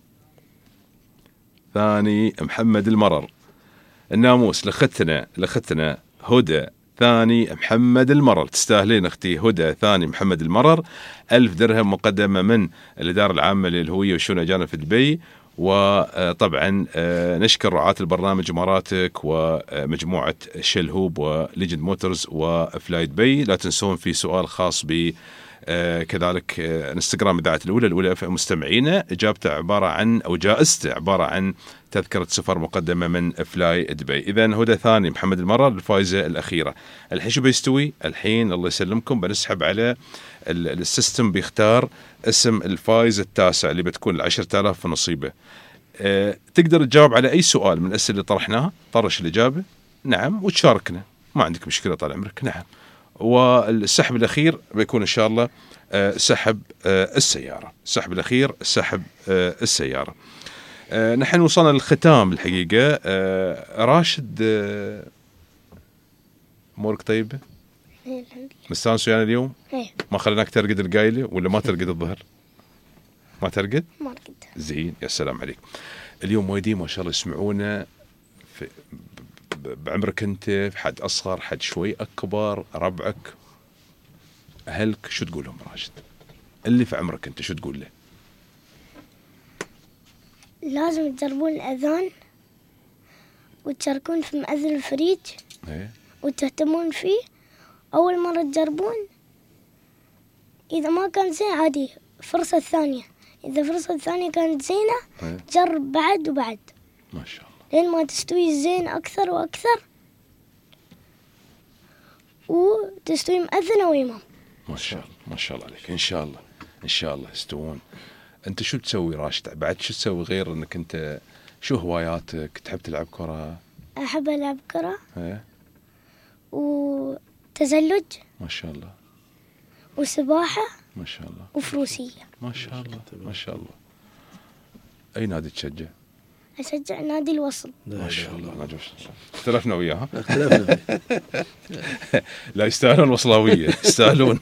ثاني محمد المرر. الناموس لختنا لختنا هدى، ثاني محمد المرر. تستاهلين اختي هدى، ثاني محمد المرر. ألف درهم مقدمة من الإدارة العامة للهوية والشؤون الأجانب في دبي. وطبعا نشكر رعاة البرنامج مراتك ومجموعة شلهوب وليجند موتورز وفلاي دبي. لا تنسون في سؤال خاص ب كذلك انستغرام إذاعة الأولى الأولى مستمعينا، إجابته عبارة عن أو جائزته عبارة عن تذكرة سفر مقدمة من فلاي دبي. إذن هدى ثاني محمد المرر الفائزة الأخيرة. الحين شو بيستوي؟ الحين الله يسلمكم بنسحب على السيستم، بيختار اسم الفائز التاسع اللي بتكون العشرة آلاف في نصيبه. أه تقدر تجاوب على أي سؤال من الأسئلة اللي طرحناها، طرش الإجابة نعم وتشاركنا، ما عندك مشكلة طال عمرك نعم. والسحب الأخير بيكون إن شاء الله أه سحب أه السيارة، السحب الأخير سحب أه السيارة. أه نحن وصلنا للختام الحقيقة. أه راشد أه أمورك طيبة؟ مستانس ويانا اليوم؟ ايه. ما خليناك ترقد القايلة ولا ما ترقد الظهر؟ ما ترقد؟ ما أرقد. زين يا سلام عليك. اليوم وايدين ما شاء الله يسمعونا في بعمرك انت، في حد اصغر حد شوي اكبر، ربعك اهلك، شو تقول لهم راشد؟ اللي في عمرك انت شو تقول له؟ لازم تجربون الأذان وتشاركون في مأذن الفريج ايه وتهتمون فيه. أول مرة تجربون، إذا ما كان زين عادي فرصة ثانية، إذا فرصة ثانية كانت زينة ايه جرب بعد وبعد ما شاء الله لين ما تستوي الزين أكثر وأكثر وتستوي مأذن أو إمام. ما شاء الله ما شاء الله عليك. إن شاء الله إن شاء الله يستوون. أنت شو تسوي راشد بعد؟ شو تسوي غير أنك أنت شو هواياتك؟ تحب تلعب كرة؟ أحب ألعب كرة ايه وتزلج ما شاء الله وسباحة ما شاء الله وفروسية. ما شاء الله ما شاء الله. أي نادي تشجع؟ أشجع نادي الوصل. ما شاء الله. نادي اختلفنا وياها. اختلفنا. لا يستاهلون وصلاوية يستاهلون.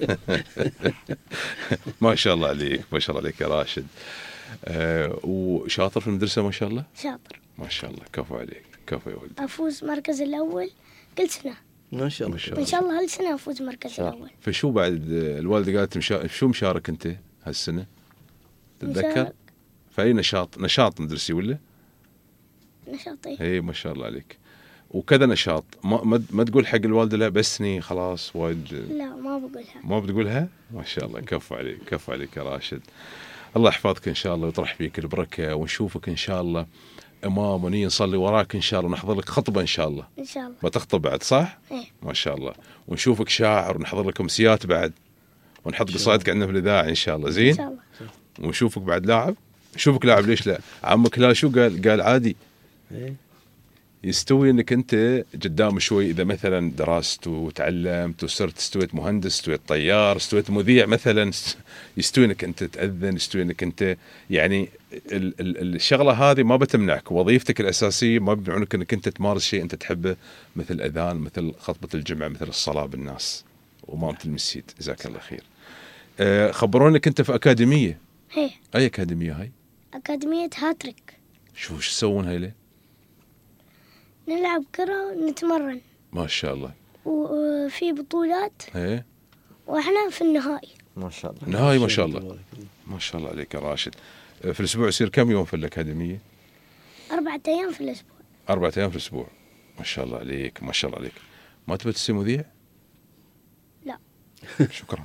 ما شاء الله عليك ما شاء الله عليك يا راشد. أه وشاطر في المدرسة ما شاء الله. شاطر ما شاء الله كفو عليك كفو يا ولدي. أفوز مركز الأول كل سنة ما شاء ما الله. شاء الله. إن شاء الله هالسنة أفوز مركز الأول. فشو بعد الوالدة قالت مشا... شو مشارك أنت هالسنة؟ تتذكر؟ مشارك. فأي نشاط نشاط مدرسي ولا؟ نشاطي. اي ما شاء الله عليك. وكذا نشاط ما ما, ما تقول حق الوالده لا بسني خلاص وايد؟ لا ما بقولها. ما بتقولها؟ ما شاء الله كفو عليك كفو عليك يا راشد. الله يحفظك ان شاء الله ويطرح فيك البركه ونشوفك ان شاء الله امام وني نصلي وراك ان شاء الله ونحضر لك خطبه ان شاء الله. إن شاء الله. بتخطب بعد صح؟ إيه. ما شاء الله. ونشوفك شاعر ونحضر لك امسيات بعد ونحط قصائدك عندنا في الاذاعه ان شاء الله. زين؟ إن شاء الله. ونشوفك بعد لاعب. نشوفك لاعب ليش لا؟ عمك لا شو قال؟ قال عادي. إيه. يستوي انك انت قدام شوي اذا مثلا درست وتعلمت وصرت استويت مهندس، استويت طيار، استويت مذيع مثلا، يستوي انك انت تاذن، يستوي انك انت يعني ال ال الشغله هذه ما بتمنعك، وظيفتك الاساسيه ما بيمنعونك انك انت تمارس شيء انت تحبه، مثل الاذان، مثل خطبه الجمعه، مثل الصلاه بالناس وامامه المسجد. جزاك الله خير. أه خبروني انك انت في اكاديميه. هي اي اكاديميه هاي؟ أكاديمية هاتريك. شو شو تسوون هاي ليه؟ نلعب كرة ونتمرن. ما شاء الله. وفي بطولات. ايه. واحنا في النهائي. ما شاء الله. النهائي ما شاء الله. ما شاء الله عليك يا راشد. في الاسبوع يصير كم يوم في الاكاديميه؟ أربعة أيام في الأسبوع. أربعة أيام في الأسبوع. ما شاء الله عليك، ما شاء الله عليك. ما تبي تصير مذيع؟ لا. شكرا.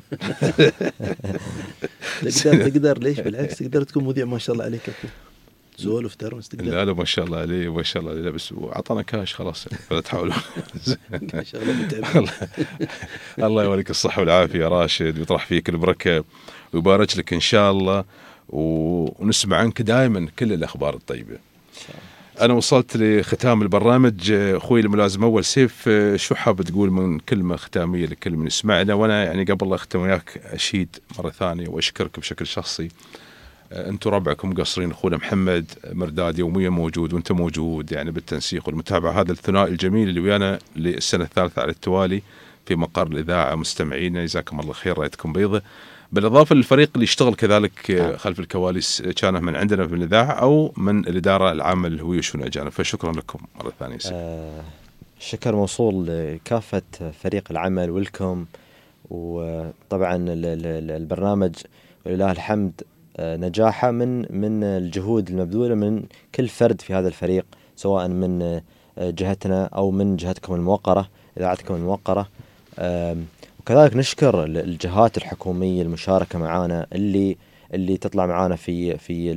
تقدر تقدر ليش بالعكس تقدر تكون مذيع ما شاء الله عليك أكو. سولف ترمس تقدر. لا لا ما شاء الله عليه، ما شاء الله عليه. لا بس عطانا كاش خلاص فلا تحاولوا. ما شاء الله متعب. الله يوريك الصحة والعافية يا راشد، ويطرح فيك البركة ويبارك لك إن شاء الله، ونسمع عنك دائما كل الأخبار الطيبة. أنا وصلت لختام البرنامج. أخوي الملازم أول سيف، شو حاب تقول من كلمة ختامية لكل من يسمعنا؟ وأنا يعني قبل لا أختم وياك أشيد مرة ثانية وأشكرك بشكل شخصي. أنتوا ربعكم مقصرين، أخونا محمد مرداد يوميا موجود وأنت موجود يعني بالتنسيق والمتابعة. هذا الثنائي الجميل اللي ويانا للسنة الثالثة على التوالي في مقر الإذاعة. مستمعينا جزاكم الله خير، رايتكم بيضة. بالإضافة للفريق اللي يشتغل كذلك خلف الكواليس، كان من عندنا في الإذاعة أو من الإدارة العامة للهوية والشؤون الأجانب، فشكرا لكم مرة ثانية. آه الشكر موصول لكافة فريق العمل ولكم، وطبعا البرنامج ولله الحمد نجاحه من من الجهود المبذولة من كل فرد في هذا الفريق، سواء من جهتنا أو من جهتكم الموقرة، إذاعتكم الموقرة. وكذلك نشكر الجهات الحكومية المشاركة معنا، اللي اللي تطلع معنا في في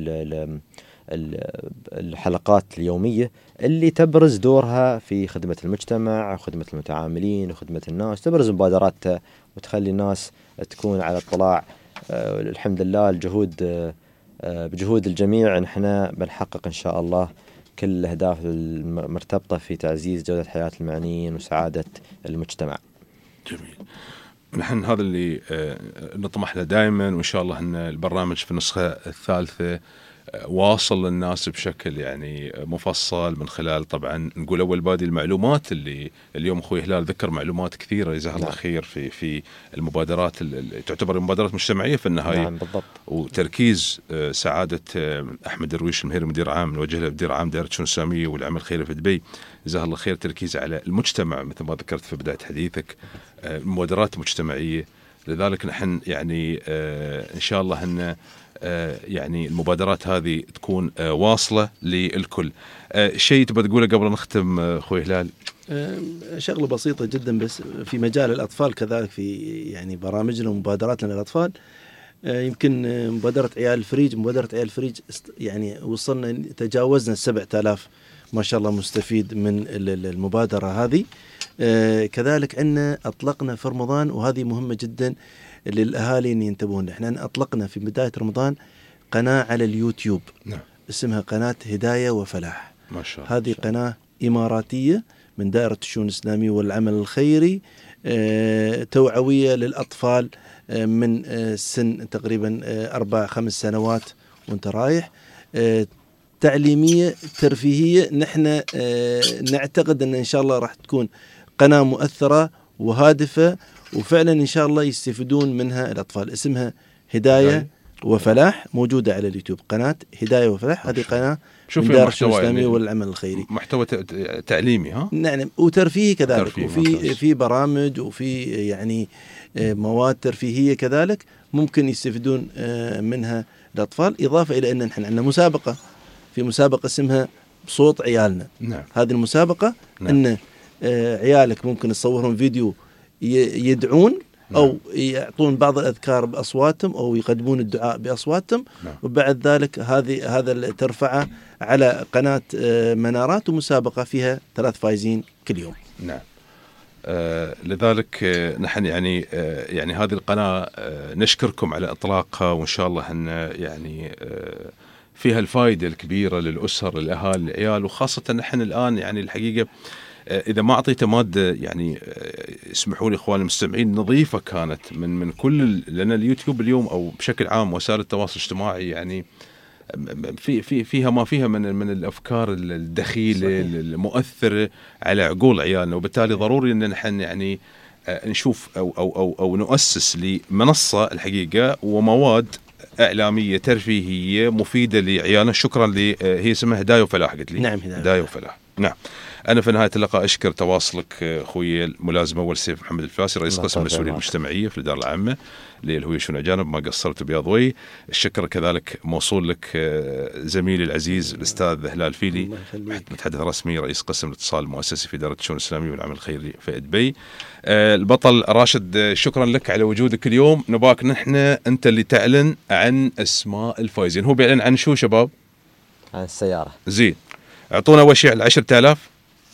الحلقات اليومية، اللي تبرز دورها في خدمة المجتمع وخدمة المتعاملين وخدمة الناس، تبرز مبادراتها وتخلي الناس تكون على اطلاع. آه الحمد لله الجهود آه بجهود الجميع نحن بنحقق إن شاء الله كل الأهداف المرتبطة في تعزيز جودة حياة المعنيين وسعادة المجتمع. جميل. نحن هذا اللي آه نطمح له دائما، وإن شاء الله أن البرنامج في النسخة الثالثة واصل للناس بشكل يعني مفصل، من خلال طبعا نقول اول بادي المعلومات اللي اليوم اخوي هلال ذكر معلومات كثيره جزاه الله خير في في المبادرات اللي تعتبر مبادرات مجتمعيه في النهايه. نعم بالضبط. وتركيز سعاده احمد درويش المهير مدير عام، نوجه له مدير عام دائره الشؤون الاسلاميه والعمل الخيري في دبي، جزاه الله خير، تركيز على المجتمع مثل ما ذكرت في بدايه حديثك، مبادرات مجتمعيه. لذلك نحن يعني ان شاء الله ان يعني المبادرات هذه تكون واصلة للكل. شيء تبغى تقوله قبل نختم أخوي هلال؟ شغلة بسيطة جدا بس في مجال الأطفال كذلك، في يعني برامجنا ومبادراتنا للأطفال. يمكن مبادرة عيال الفريج، مبادرة عيال الفريج يعني وصلنا تجاوزنا السبعة آلاف ما شاء الله مستفيد من المبادرة هذه. كذلك عندنا أطلقنا في رمضان، وهذه مهمة جدا للأهالي أن ينتبهون. احنا أطلقنا في بداية رمضان قناة على اليوتيوب. نعم. اسمها قناة هداية وفلاح. ما شاء الله. هذه قناة إماراتية من دائرة الشؤون الإسلامية والعمل الخيري، اه توعوية للأطفال اه من اه سن تقريبا اه أربع خمس سنوات وانت رايح، اه تعليمية ترفيهية. نحن اه نعتقد أن إن شاء الله راح تكون قناة مؤثرة وهادفة، وفعلا إن شاء الله يستفيدون منها الأطفال. اسمها هداية وفلاح، موجودة على اليوتيوب، قناة هداية وفلاح. هذه قناة من دار الشؤون الإسلامية يعني والعمل الخيري، محتوى تعليمي ها؟ نعم، وترفيهي كذلك، ترفيه وفي في برامج وفي يعني مواد ترفيهية كذلك ممكن يستفيدون منها الأطفال. إضافة إلى أن نحن عندنا مسابقة، في مسابقة اسمها بصوت عيالنا. نعم. هذه المسابقة نعم. أن عيالك ممكن تصورهم فيديو يدعون أو نعم. يعطون بعض الأذكار بأصواتهم أو يقدمون الدعاء بأصواتهم. نعم. وبعد ذلك هذه هذا ترفعه على قناة منارات، ومسابقة فيها ثلاث فائزين كل يوم. نعم. آه لذلك آه نحن يعني آه يعني هذه القناة آه نشكركم على إطلاقها، وإن شاء الله أن يعني آه فيها الفائدة الكبيرة للأسر للأهالي العيال، وخاصة نحن الآن يعني الحقيقة إذا ما أعطيته مادة يعني اسمحوا لي إخواني المستمعين نظيفة كانت من من كل، لأن اليوتيوب اليوم أو بشكل عام وسائل التواصل الاجتماعي يعني في في فيها ما فيها من من الأفكار الدخيلة المؤثرة على عقول عيالنا، وبالتالي ضروري أن نحن يعني نشوف أو أو أو أو نؤسس لمنصة الحقيقة ومواد إعلامية ترفيهية مفيدة لعيالنا. شكرا لي هي اسمها هداية وفلاح قلت لي. نعم هداية وفلاح. نعم. أنا في نهاية اللقاء أشكر تواصلك أخوي الملازم أول سيف محمد الفلاسي رئيس قسم المسؤولية المجتمعية في الإدارة العامة للهوية شؤون الأجانب، ما قصرت بياض وي. الشكر كذلك موصول لك زميلي العزيز الأستاذ هلال فيلي متحدث رسمي رئيس قسم الاتصال المؤسسي في إدارة الشؤون الإسلامية والعمل الخيري في دبي. البطل راشد شكرا لك على وجودك اليوم. نباك نحن أنت اللي تعلن عن أسماء الفائزين. هو بيعلن عن شو شباب؟ عن السيارة. زين أعطونا أول شيء العشرة آلاف.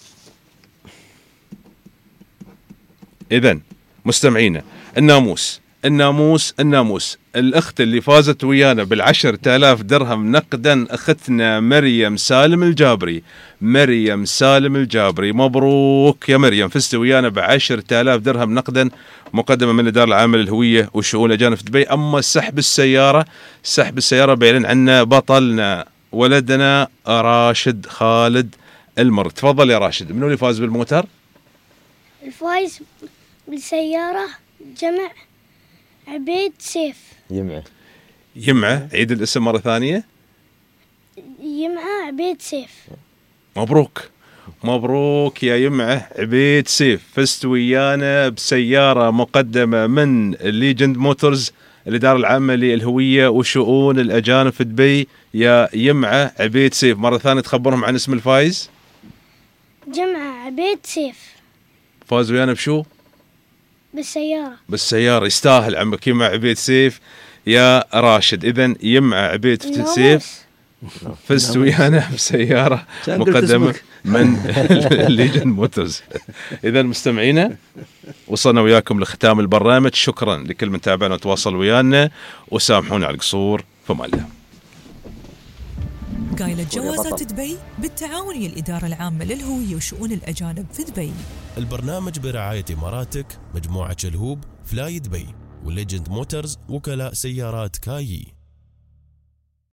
إذن مستمعينا الناموس الناموس الناموس الأخت اللي فازت ويانا بالعشر تلاف درهم نقدا أختنا مريم سالم الجابري. مريم سالم الجابري مبروك يا مريم، فزت ويانا بعشر تلاف درهم نقدا مقدمة من الإدارة العامة للهوية وشؤون الأجانب في دبي. أما سحب السيارة سحب السيارة بيعلن عنا بطلنا ولدنا راشد خالد المر. تفضل يا راشد، منو اللي فاز بالموتر؟ الفايز بالسيارة جمع عبيد سيف. يمعة يمعة عيد الاسم مرة ثانية. يمعة عبيد سيف. مبروك مبروك يا يمعة عبيد سيف، فزت ويانا بسيارة مقدمة من ليجند موتورز الإدارة العامة للهوية وشؤون الأجانب في دبي. يا يمعة عبيد سيف مرة ثانية تخبرهم عن اسم الفايز. جمعة عبيد سيف فاز ويانا بشو؟ بالسيارة. بالسيارة. يستاهل عمك يمعة عبيد سيف يا راشد. إذن يمعة عبيد سيف فزت ويانا بسيارة مقدمة من ليجن موتورز. إذن مستمعينا وصلنا وياكم لختام البرنامج. شكرا لكل من تابعنا وتواصل ويانا، وسامحونا على القصور. فما الله. قايلة جوازات دبي بالتعاون ويا الإدارة العامة للهوية وشؤون الأجانب في دبي. البرنامج برعاية إماراتك، مجموعة شلهوب، فلاي دبي، وليجند موتورز، وكلاء سيارات كايي.